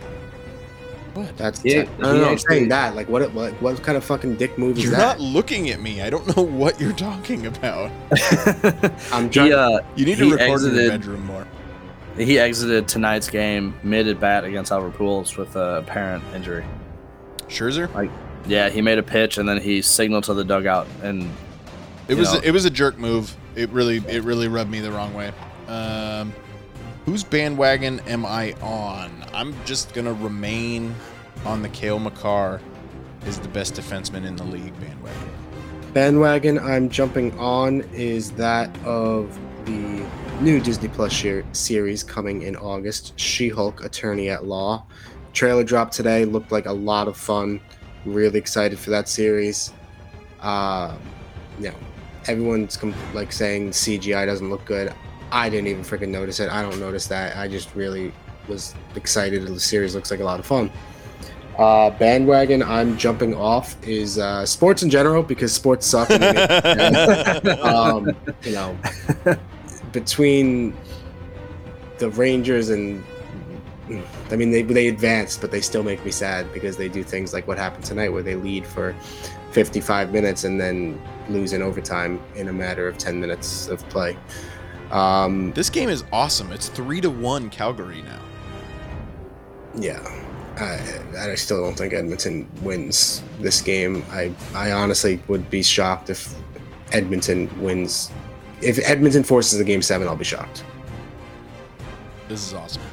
What? That's Yeah, I don't know. I'm actually- saying that. Like, what? What? What kind of fucking dick move is You're that? not looking at me. I don't know what you're talking about. I'm trying. He, uh, You need to he record in exited, your bedroom more. He exited tonight's game mid at bat against Albert Pujols with a apparent injury. Scherzer? Like, yeah, he made a pitch and then he signaled to the dugout, and It was know. it was a jerk move. It really it really rubbed me the wrong way. Um, whose bandwagon am I on? I'm just gonna remain on the Cale Makar is the best defenseman in the league bandwagon. bandwagon I'm jumping on is that of the new Disney Plus shir- series coming in August, She-Hulk: Attorney at Law. Trailer dropped today, looked like a lot of fun. Really excited for that series. Uh, you know, everyone's com- like saying C G I doesn't look good. I didn't even freaking notice it. I don't notice that. I just really was excited. The series looks like a lot of fun. Uh, bandwagon I'm jumping off is uh, sports in general because sports suck. And, um, you know, between the Rangers and I mean they they advanced, but they still make me sad because they do things like what happened tonight, where they lead for fifty-five minutes and then lose in overtime in a matter of ten minutes of play. Um, This game is awesome. It's three to one Calgary now. yeah. I, I still don't think Edmonton wins this game. I, I honestly would be shocked if Edmonton wins. If Edmonton forces a game seven, I'll be shocked. This is awesome.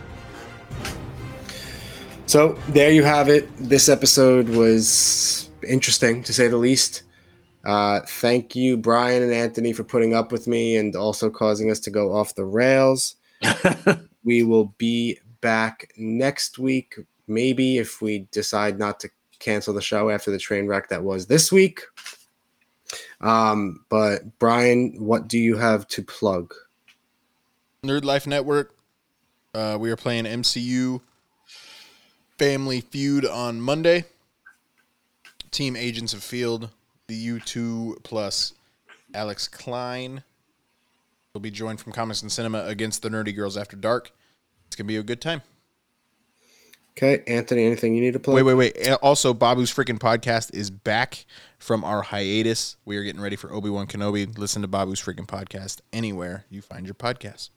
So there you have it. This episode was interesting, to say the least. Uh, thank you, Brian and Anthony, for putting up with me and also causing us to go off the rails. We will be back next week. Maybe if we decide not to cancel the show after the train wreck that was this week. Um, but Brian, what do you have to plug? Nerd Life Network. Uh, we are playing M C U Family Feud on Monday. Team Agents of Field, the U two plus Alex Klein will be joined from Comics and Cinema against the Nerdy Girls After Dark. It's going to be a good time. Okay, Anthony, anything you need to plug? Wait, wait, wait. Also, Babu's Freaking Podcast is back from our hiatus. We are getting ready for Obi-Wan Kenobi. Listen to Babu's Freaking Podcast anywhere you find your podcast.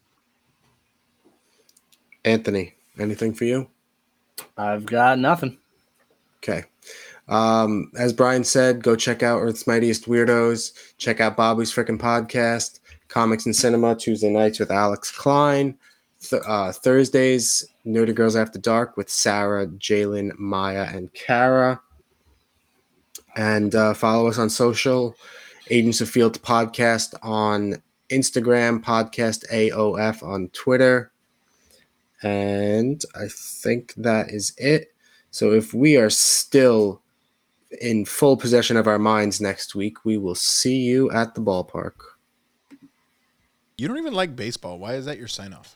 Anthony, anything for you? I've got nothing. Okay. Um, as Brian said, go check out Earth's Mightiest Weirdos. Check out Babu's Freaking Podcast. Comics and Cinema, Tuesday nights with Alex Klein. Th- uh, Thursdays, Nerdy Girls After Dark with Sarah, Jalen, Maya, and Kara. And uh, follow us on social. Agents of Field Podcast on Instagram, Podcast A O F on Twitter. And I think that is it. So if we are still in full possession of our minds next week, we will see you at the ballpark. You don't even like baseball. Why is that your sign-off?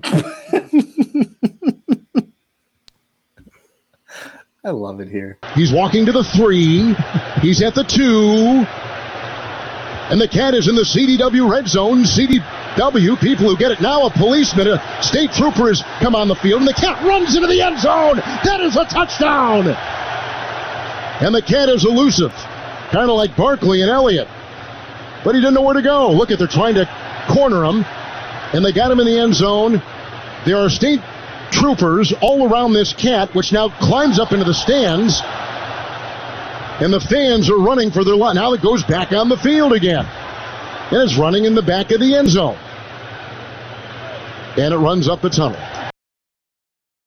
I love it here. He's walking to the three. He's at the two. And the cat is in the C D W red zone. C D W, people who get it now, a policeman, a state trooper has come on the field, and the cat runs into the end zone. That is a touchdown. And the cat is elusive, kind of like Barkley and Elliott. But he didn't know where to go. Look at, they're trying to corner him, and they got him in the end zone. There are state troopers all around this cat, which now climbs up into the stands. And the fans are running for their life. Now it goes back on the field again. And it's running in the back of the end zone. And it runs up the tunnel.